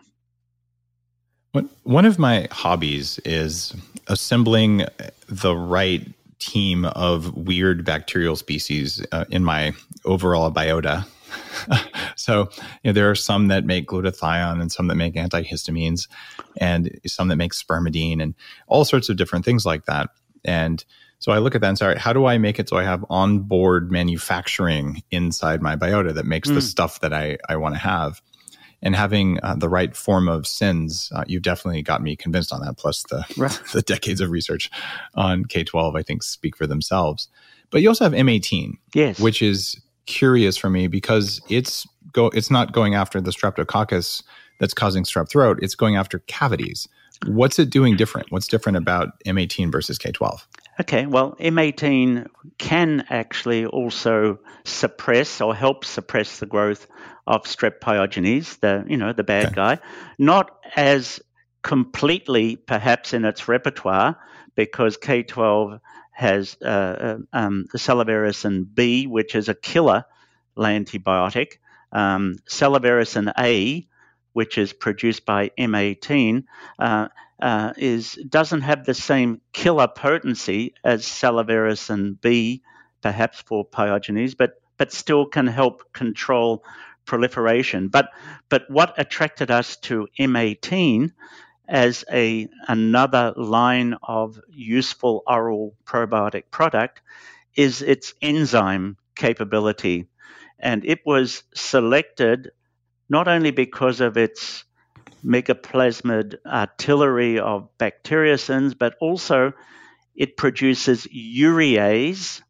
One of my hobbies is assembling the right team of weird bacterial species uh, in my overall biota. So you know, there are some that make glutathione and some that make antihistamines and some that make spermidine and all sorts of different things like that. And so I look at that and say, all right, how do I make it so I have onboard manufacturing inside my biota that makes mm. the stuff that I, I want to have? And having uh, the right form of S I Ns, uh, you definitely got me convinced on that. Plus the, right. the decades of research on K twelve, I think, speak for themselves. But you also have M eighteen, yes. which is curious for me because it's go it's not going after the streptococcus that's causing strep throat. It's going after cavities. What's it doing different? What's different about M eighteen versus K twelve? Okay, well, M eighteen can actually also suppress or help suppress the growth of Strep pyogenes, the you know the bad okay. guy, not as completely perhaps in its repertoire because K twelve has uh, um, the Salivarisin B, which is a killer antibiotic, um, Salivarisin A, which is produced by M eighteen, uh, uh, is doesn't have the same killer potency as Salivarisin B, perhaps for Pyogenes, but but still can help control proliferation. But but what attracted us to M eighteen as a another line of useful oral probiotic product is its enzyme capability. And it was selected not only because of its megaplasmid artillery of bacteriocins, but also it produces urease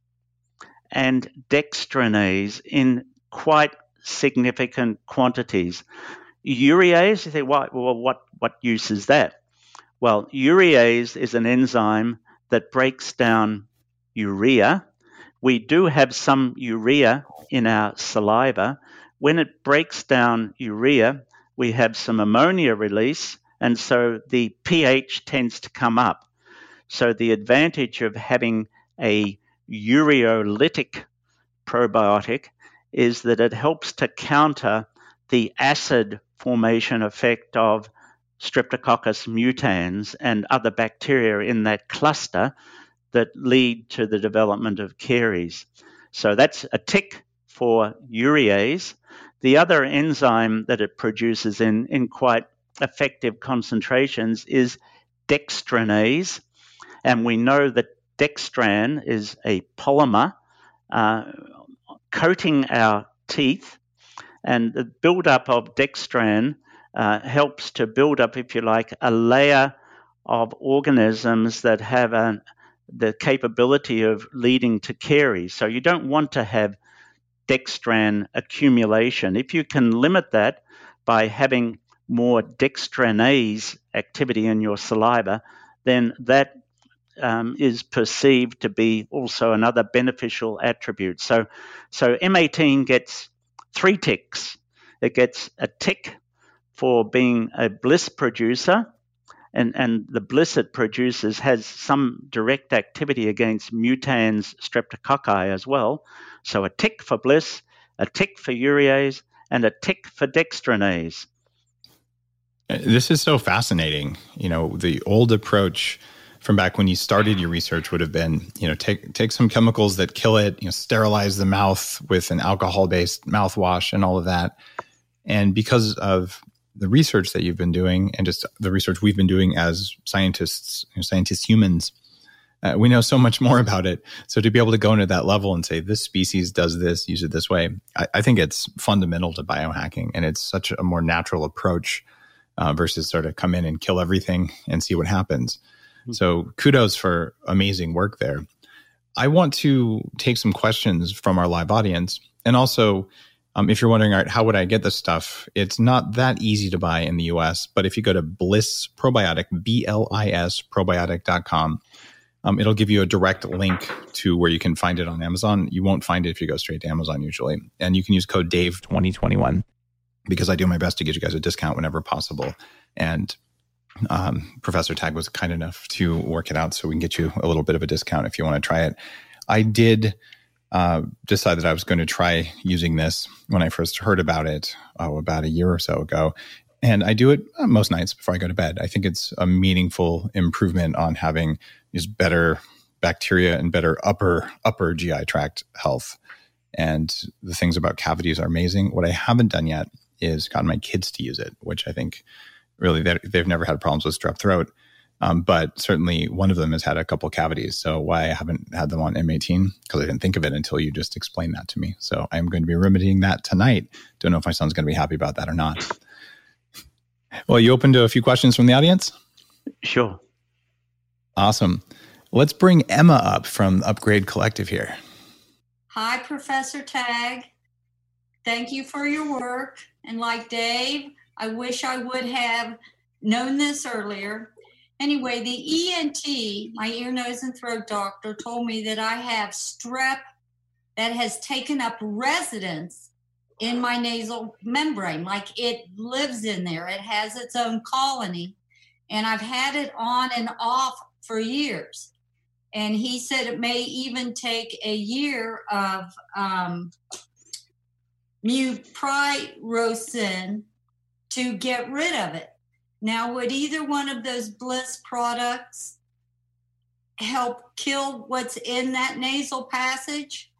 and dextranase in quite significant quantities. Urease, you think, well, what, what use is that? Well, urease is an enzyme that breaks down urea. We do have some urea in our saliva. When it breaks down urea, we have some ammonia release, and so the pH tends to come up. So the advantage of having a ureolytic probiotic is that it helps to counter the acid formation effect of Streptococcus mutans and other bacteria in that cluster that lead to the development of caries. So that's a tick for urease. The other enzyme that it produces in, in quite effective concentrations is dextranase. And we know that dextran is a polymer uh, coating our teeth. And the buildup of dextran uh, helps to build up, if you like, a layer of organisms that have a the capability of leading to caries. So you don't want to have dextran accumulation. If you can limit that by having more dextranase activity in your saliva, then that um, is perceived to be also another beneficial attribute. So, so M eighteen gets three ticks. It gets a tick for being a bliss producer, And, and the bliss it produces has some direct activity against mutans streptococci as well. So a tick for bliss, a tick for urease, and a tick for dextranase. This is so fascinating. You know, the old approach from back when you started your research would have been, you know, take take some chemicals that kill it, you know, sterilize the mouth with an alcohol-based mouthwash and all of that. And because of the research that you've been doing and just the research we've been doing as scientists, you know, scientists, humans, uh, we know so much more about it. So to be able to go into that level and say, this species does this, use it this way, I, I think it's fundamental to biohacking. And it's such a more natural approach uh, versus sort of come in and kill everything and see what happens. Mm-hmm. So kudos for amazing work there. I want to take some questions from our live audience. And also, Um, if you're wondering, all right, how would I get this stuff? It's not that easy to buy in the U S, but if you go to Bliss Probiotic, B L I S probiotic dot com, um, it'll give you a direct link to where you can find it on Amazon. You won't find it if you go straight to Amazon usually. And you can use code Dave twenty twenty-one because I do my best to get you guys a discount whenever possible. And um, Professor Tag was kind enough to work it out so we can get you a little bit of a discount if you want to try it. I did Uh, decided I was going to try using this when I first heard about it, oh, about a year or so ago. And I do it most nights before I go to bed. I think it's a meaningful improvement on having just better bacteria and better upper, upper G I tract health. And the things about cavities are amazing. What I haven't done yet is gotten my kids to use it, which I think really they've never had problems with strep throat. Um, but certainly one of them has had a couple cavities. So why I haven't had them on M eighteen, because I didn't think of it until you just explained that to me. So I'm going to be remedying that tonight. Don't know if my son's going to be happy about that or not. Well, you open to a few questions from the audience? Sure. Awesome. Let's bring Emma up from Upgrade Collective here. Hi, Professor Tag. Thank you for your work. And like Dave, I wish I would have known this earlier. Anyway, the E N T, my ear, nose, and throat doctor, told me that I have strep that has taken up residence in my nasal membrane. Like it lives in there. It has its own colony. And I've had it on and off for years. And he said it may even take a year of um, mupirocin to get rid of it. Now, would either one of those Bliss products help kill what's in that nasal passage?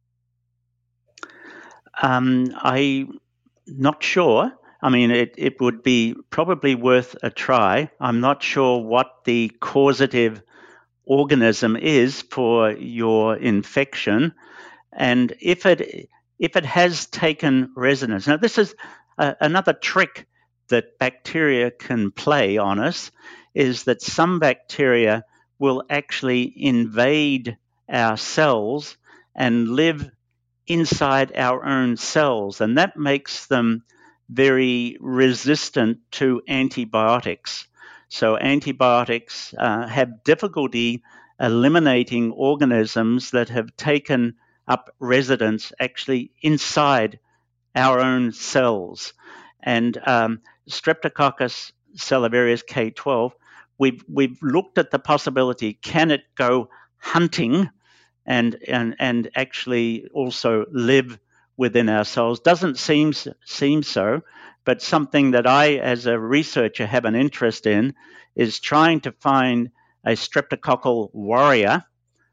Um, I'm not sure. I mean, it, it would be probably worth a try. I'm not sure what the causative organism is for your infection, and if it if it has taken residence. Now, this is uh, another trick that bacteria can play on us, is that some bacteria will actually invade our cells and live inside our own cells, and that makes them very resistant to antibiotics. So antibiotics uh, have difficulty eliminating organisms that have taken up residence actually inside our own cells. And um, Streptococcus salivarius K twelve, we've we've looked at the possibility, can it go hunting and and and actually also live within our cells? Doesn't seem seem so, but something that I, as a researcher, have an interest in is trying to find a streptococcal warrior,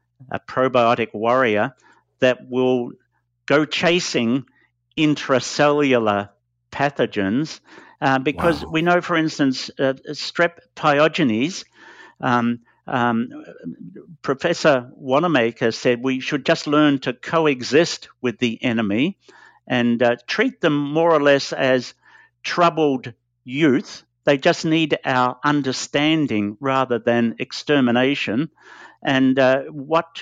a probiotic warrior, that will go chasing intracellular pathogens, uh, because wow. we know, for instance, uh, Strep pyogenes, um, um, Professor Wanamaker said we should just learn to coexist with the enemy and uh, treat them more or less as troubled youth. They just need our understanding rather than extermination. And uh, what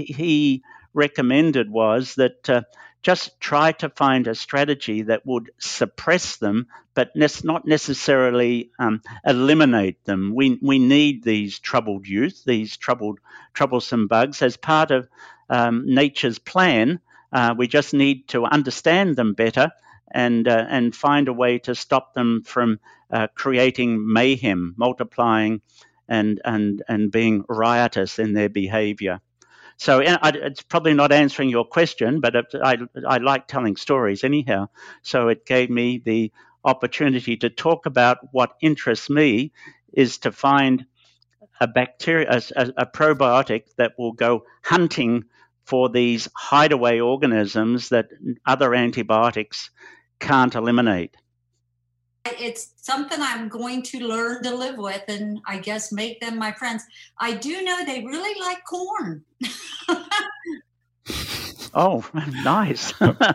he recommended was that uh, just try to find a strategy that would suppress them, but ne- not necessarily um, eliminate them. We we need these troubled youth, these troubled, troublesome bugs as part of um, nature's plan. Uh, we just need to understand them better and uh, and find a way to stop them from uh, creating mayhem, multiplying, and and and being riotous in their behavior. So it's probably not answering your question, but it, I, I like telling stories anyhow. So it gave me the opportunity to talk about what interests me is to find a bacteria, a, a probiotic that will go hunting for these hideaway organisms that other antibiotics can't eliminate. It's something I'm going to learn to live with and I guess make them my friends. I do know they really like corn. Oh, nice.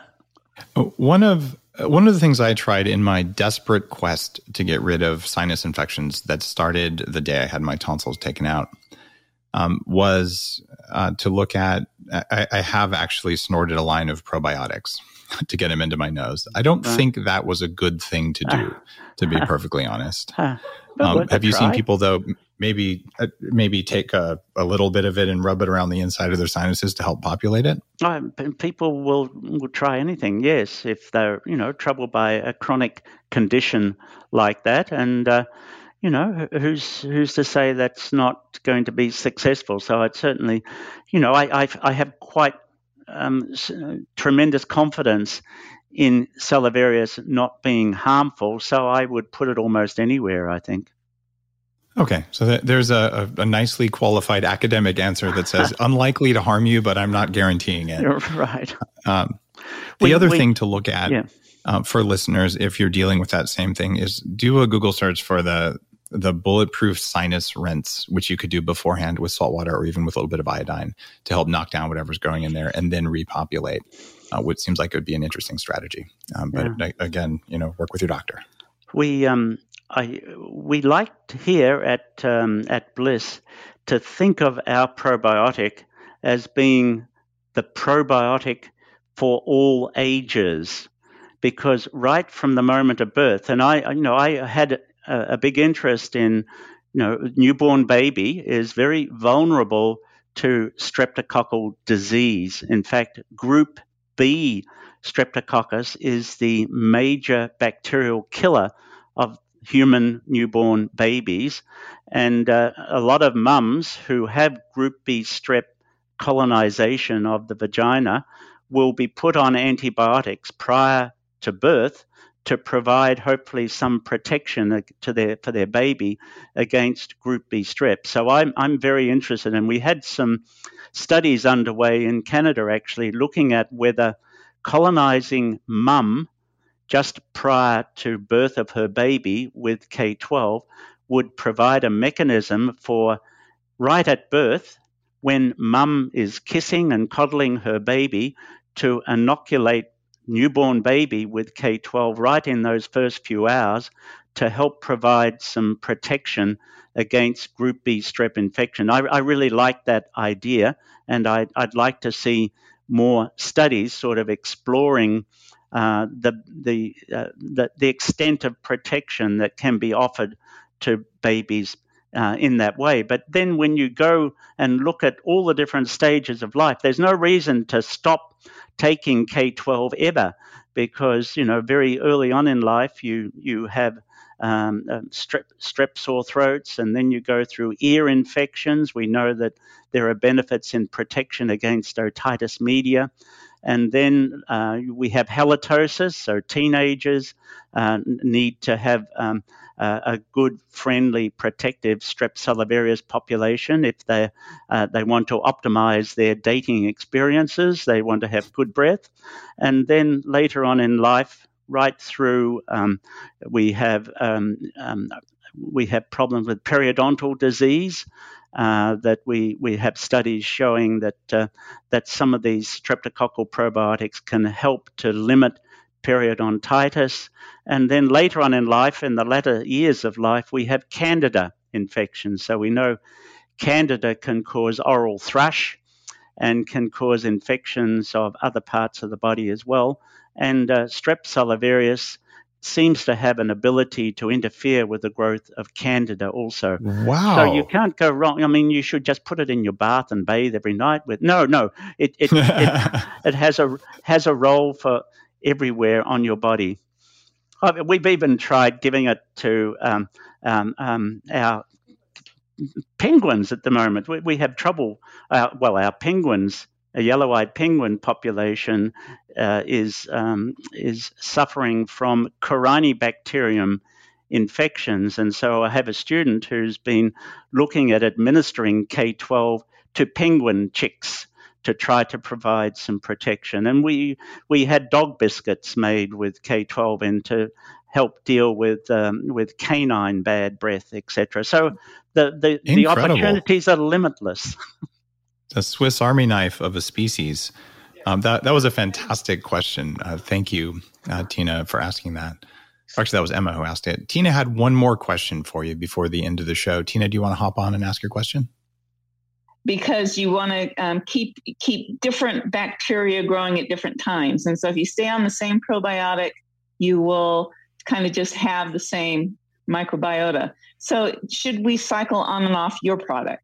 One of one of the things I tried in my desperate quest to get rid of sinus infections that started the day I had my tonsils taken out um, was uh, to look at, I, I have actually snorted a line of probiotics to get them into my nose. I don't uh, think that was a good thing to do, uh, to be perfectly honest. Uh, um, have you try. seen people, though, maybe uh, maybe take a, a little bit of it and rub it around the inside of their sinuses to help populate it? Uh, people will, will try anything, yes, if they're, you know, troubled by a chronic condition like that. And, uh, you know, who's who's to say that's not going to be successful? So I'd certainly, you know, I I, I have quite Um, tremendous confidence in Salivarius not being harmful, so I would put it almost anywhere, I think. Okay, so th- there's a, a, a nicely qualified academic answer that says unlikely to harm you, but I'm not guaranteeing it. Right. Um, the we, other we, thing to look at yeah. uh, for listeners, if you're dealing with that same thing, is do a Google search for the the bulletproof sinus rinse, which you could do beforehand with salt water or even with a little bit of iodine to help knock down whatever's growing in there and then repopulate, uh, which seems like it would be an interesting strategy. Um, but yeah. again, you know, work with your doctor. We um, I we liked here at um, at Bliss to think of our probiotic as being the probiotic for all ages, because right from the moment of birth, and I, you know, I had a big interest in, you know, newborn baby is very vulnerable to streptococcal disease. In fact, group B streptococcus is the major bacterial killer of human newborn babies. And uh, a lot of mums who have group B strep colonization of the vagina will be put on antibiotics prior to birth to provide hopefully some protection to their for their baby against Group B strep. So I'm I'm very interested, and we had some studies underway in Canada actually looking at whether colonizing mum just prior to birth of her baby with K twelve would provide a mechanism for right at birth, when mum is kissing and coddling her baby, to inoculate newborn baby with K twelve right in those first few hours to help provide some protection against Group B strep infection. I, I really like that idea, and I'd, I'd like to see more studies sort of exploring uh, the the, uh, the the extent of protection that can be offered to babies uh, in that way. But then when you go and look at all the different stages of life, there's no reason to stop taking K twelve ever, because, you know, very early on in life you you have um, uh, strep, strep sore throats, and then you go through ear infections. We know that there are benefits in protection against otitis media. And then uh, we have halitosis, so teenagers uh, need to have um, a, a good, friendly, protective Strep salivarius population if they uh, they want to optimize their dating experiences. They want to have good breath. And then later on in life, right through, um, we have um, um, we have problems with periodontal disease. Uh, that we, we have studies showing that uh, that some of these streptococcal probiotics can help to limit periodontitis. And then later on in life, in the latter years of life, we have Candida infections. So we know Candida can cause oral thrush and can cause infections of other parts of the body as well. And uh, Strep salivarius seems to have an ability to interfere with the growth of Candida also. Wow. So you can't go wrong. I mean, you should just put it in your bath and bathe every night with. No, no. It it it, it has a has a role for everywhere on your body. We've even tried giving it to um, um, um, our penguins at the moment. We, we have trouble. Uh, well, our penguins, a yellow-eyed penguin population uh, is um, is suffering from Corynebacterium infections. And so I have a student who's been looking at administering K twelve to penguin chicks to try to provide some protection. And we we had dog biscuits made with K twelve in to help deal with um, with canine bad breath, et cetera. So the the, the opportunities are limitless. A Swiss Army knife of a species. Um, that that was a fantastic question. Uh, thank you, uh, Tina, for asking that. Actually, that was Emma who asked it. Tina had one more question for you before the end of the show. Tina, do you want to hop on and ask your question? Because you want to um, keep keep different bacteria growing at different times. And so if you stay on the same probiotic, you will kind of just have the same microbiota. So should we cycle on and off your product?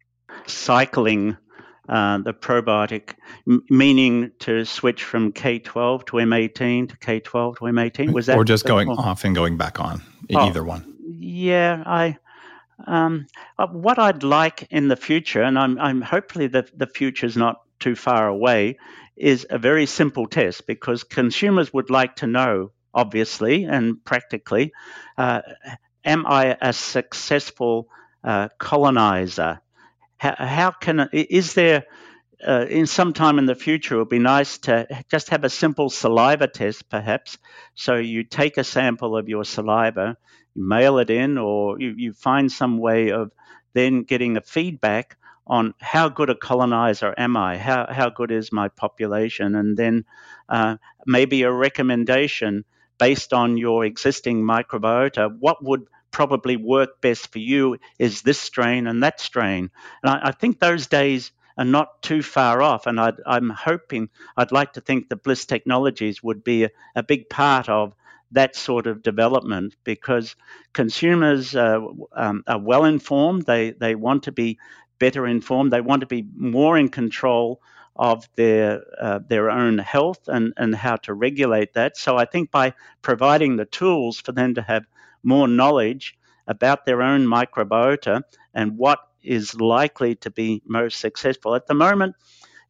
Cycling Uh, the probiotic, m- meaning to switch from K twelve to M eighteen to K twelve to M eighteen? Was that, or just going oh. off and going back on, oh, either one? Yeah, I. Um, uh, what I'd like in the future, and I'm, I'm hopefully the the future's not too far away, is a very simple test, because consumers would like to know, obviously and practically, uh, am I a successful uh, colonizer? How, how can, is there, uh, in some time in the future, it would be nice to just have a simple saliva test, perhaps. So you take a sample of your saliva, you mail it in, or you, you find some way of then getting a feedback on how good a colonizer am I, how, how good is my population, and then uh, maybe a recommendation based on your existing microbiota. What would probably work best for you is this strain and that strain. And I, I think those days are not too far off. And I'd, I'm hoping, I'd like to think that Bliss Technologies would be a, a big part of that sort of development, because consumers uh, um, are well informed. They, they want to be better informed. They want to be more in control of their uh, their own health and, and how to regulate that. So I think by providing the tools for them to have more knowledge about their own microbiota and what is likely to be most successful. At the moment, it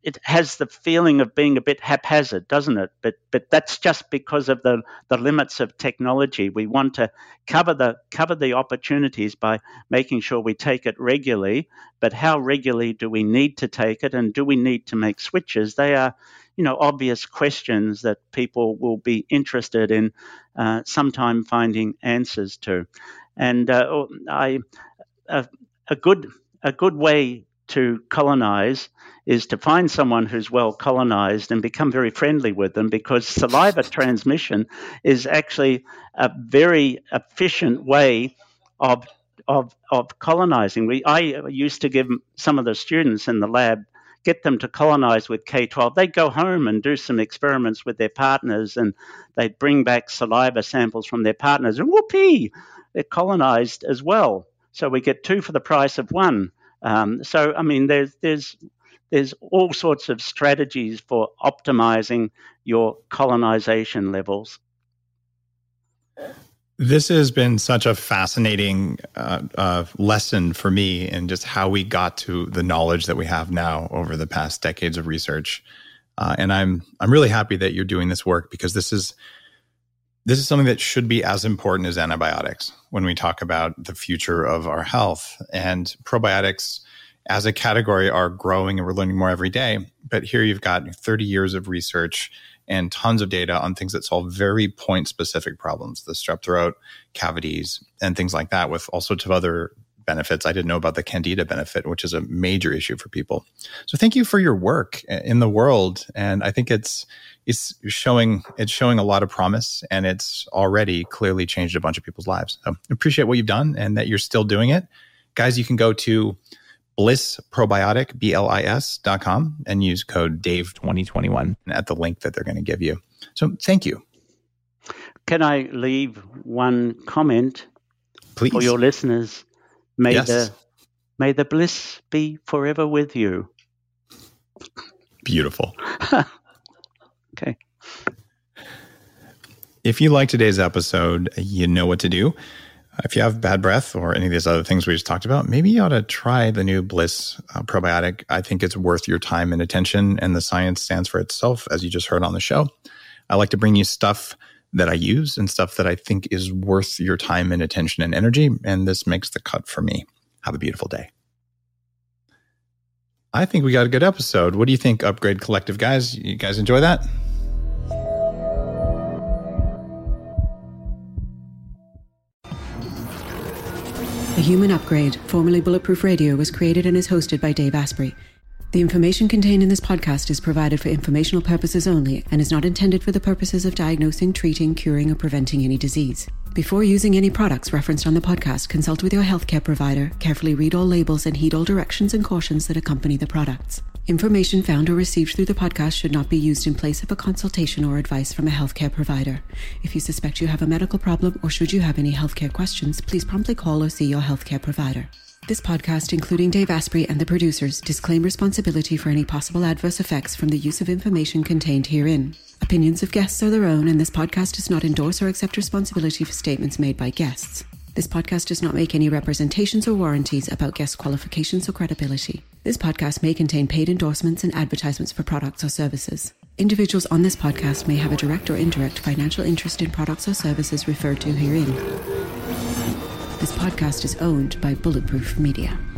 it has the feeling of being a bit haphazard, doesn't it? But but that's just because of the, the limits of technology. We want to cover the cover the opportunities by making sure we take it regularly. But how regularly do we need to take it, and do we need to make switches? They are, you know, obvious questions that people will be interested in uh, sometime finding answers to. And uh, I a, a good a good way to colonize is to find someone who's well colonized and become very friendly with them, because saliva transmission is actually a very efficient way of of of colonizing. We I used to give some of the students in the lab, get them to colonize with K twelve. They'd go home and do some experiments with their partners, and they'd bring back saliva samples from their partners, and whoopee, they're colonized as well. So we get two for the price of one. Um, so, I mean, there's there's there's all sorts of strategies for optimizing your colonization levels. This has been such a fascinating uh, uh, lesson for me in just how we got to the knowledge that we have now over the past decades of research. Uh, and I'm I'm really happy that you're doing this work, because this is this is something that should be as important as antibiotics when we talk about the future of our health. And probiotics as a category are growing, and we're learning more every day. But here you've got thirty years of research and tons of data on things that solve very point-specific problems, the strep throat, cavities, and things like that, with all sorts of other benefits. I didn't know about the Candida benefit, which is a major issue for people. So thank you for your work in the world. And I think it's it's showing it's showing a lot of promise, and it's already clearly changed a bunch of people's lives. So I appreciate what you've done and that you're still doing it. Guys, you can go to Bliss Probiotic, B L I S dot com, and use code Dave twenty twenty-one at the link that they're going to give you. So thank you. Can I leave one comment Please. For your listeners? May yes. the may the bliss be forever with you. Beautiful. Okay. If you like today's episode, you know what to do. If you have bad breath or any of these other things we just talked about, maybe you ought to try the new Bliss uh, probiotic. I think it's worth your time and attention, and the science stands for itself, as you just heard on the show. I like to bring you stuff that I use and stuff that I think is worth your time and attention and energy, and this makes the cut for me. Have a beautiful day. I think we got a good episode. What do you think, Upgrade Collective guys? You guys enjoy that? The Human Upgrade, formerly Bulletproof Radio, was created and is hosted by Dave Asprey. The information contained in this podcast is provided for informational purposes only and is not intended for the purposes of diagnosing, treating, curing, or preventing any disease. Before using any products referenced on the podcast, consult with your healthcare provider, carefully read all labels, and heed all directions and cautions that accompany the products. Information found or received through the podcast should not be used in place of a consultation or advice from a healthcare provider. If you suspect you have a medical problem or should you have any healthcare questions, please promptly call or see your healthcare provider. This podcast, including Dave Asprey and the producers, disclaim responsibility for any possible adverse effects from the use of information contained herein. Opinions of guests are their own, and this podcast does not endorse or accept responsibility for statements made by guests. This podcast does not make any representations or warranties about guest qualifications or credibility. This podcast may contain paid endorsements and advertisements for products or services. Individuals on this podcast may have a direct or indirect financial interest in products or services referred to herein. This podcast is owned by Bulletproof Media.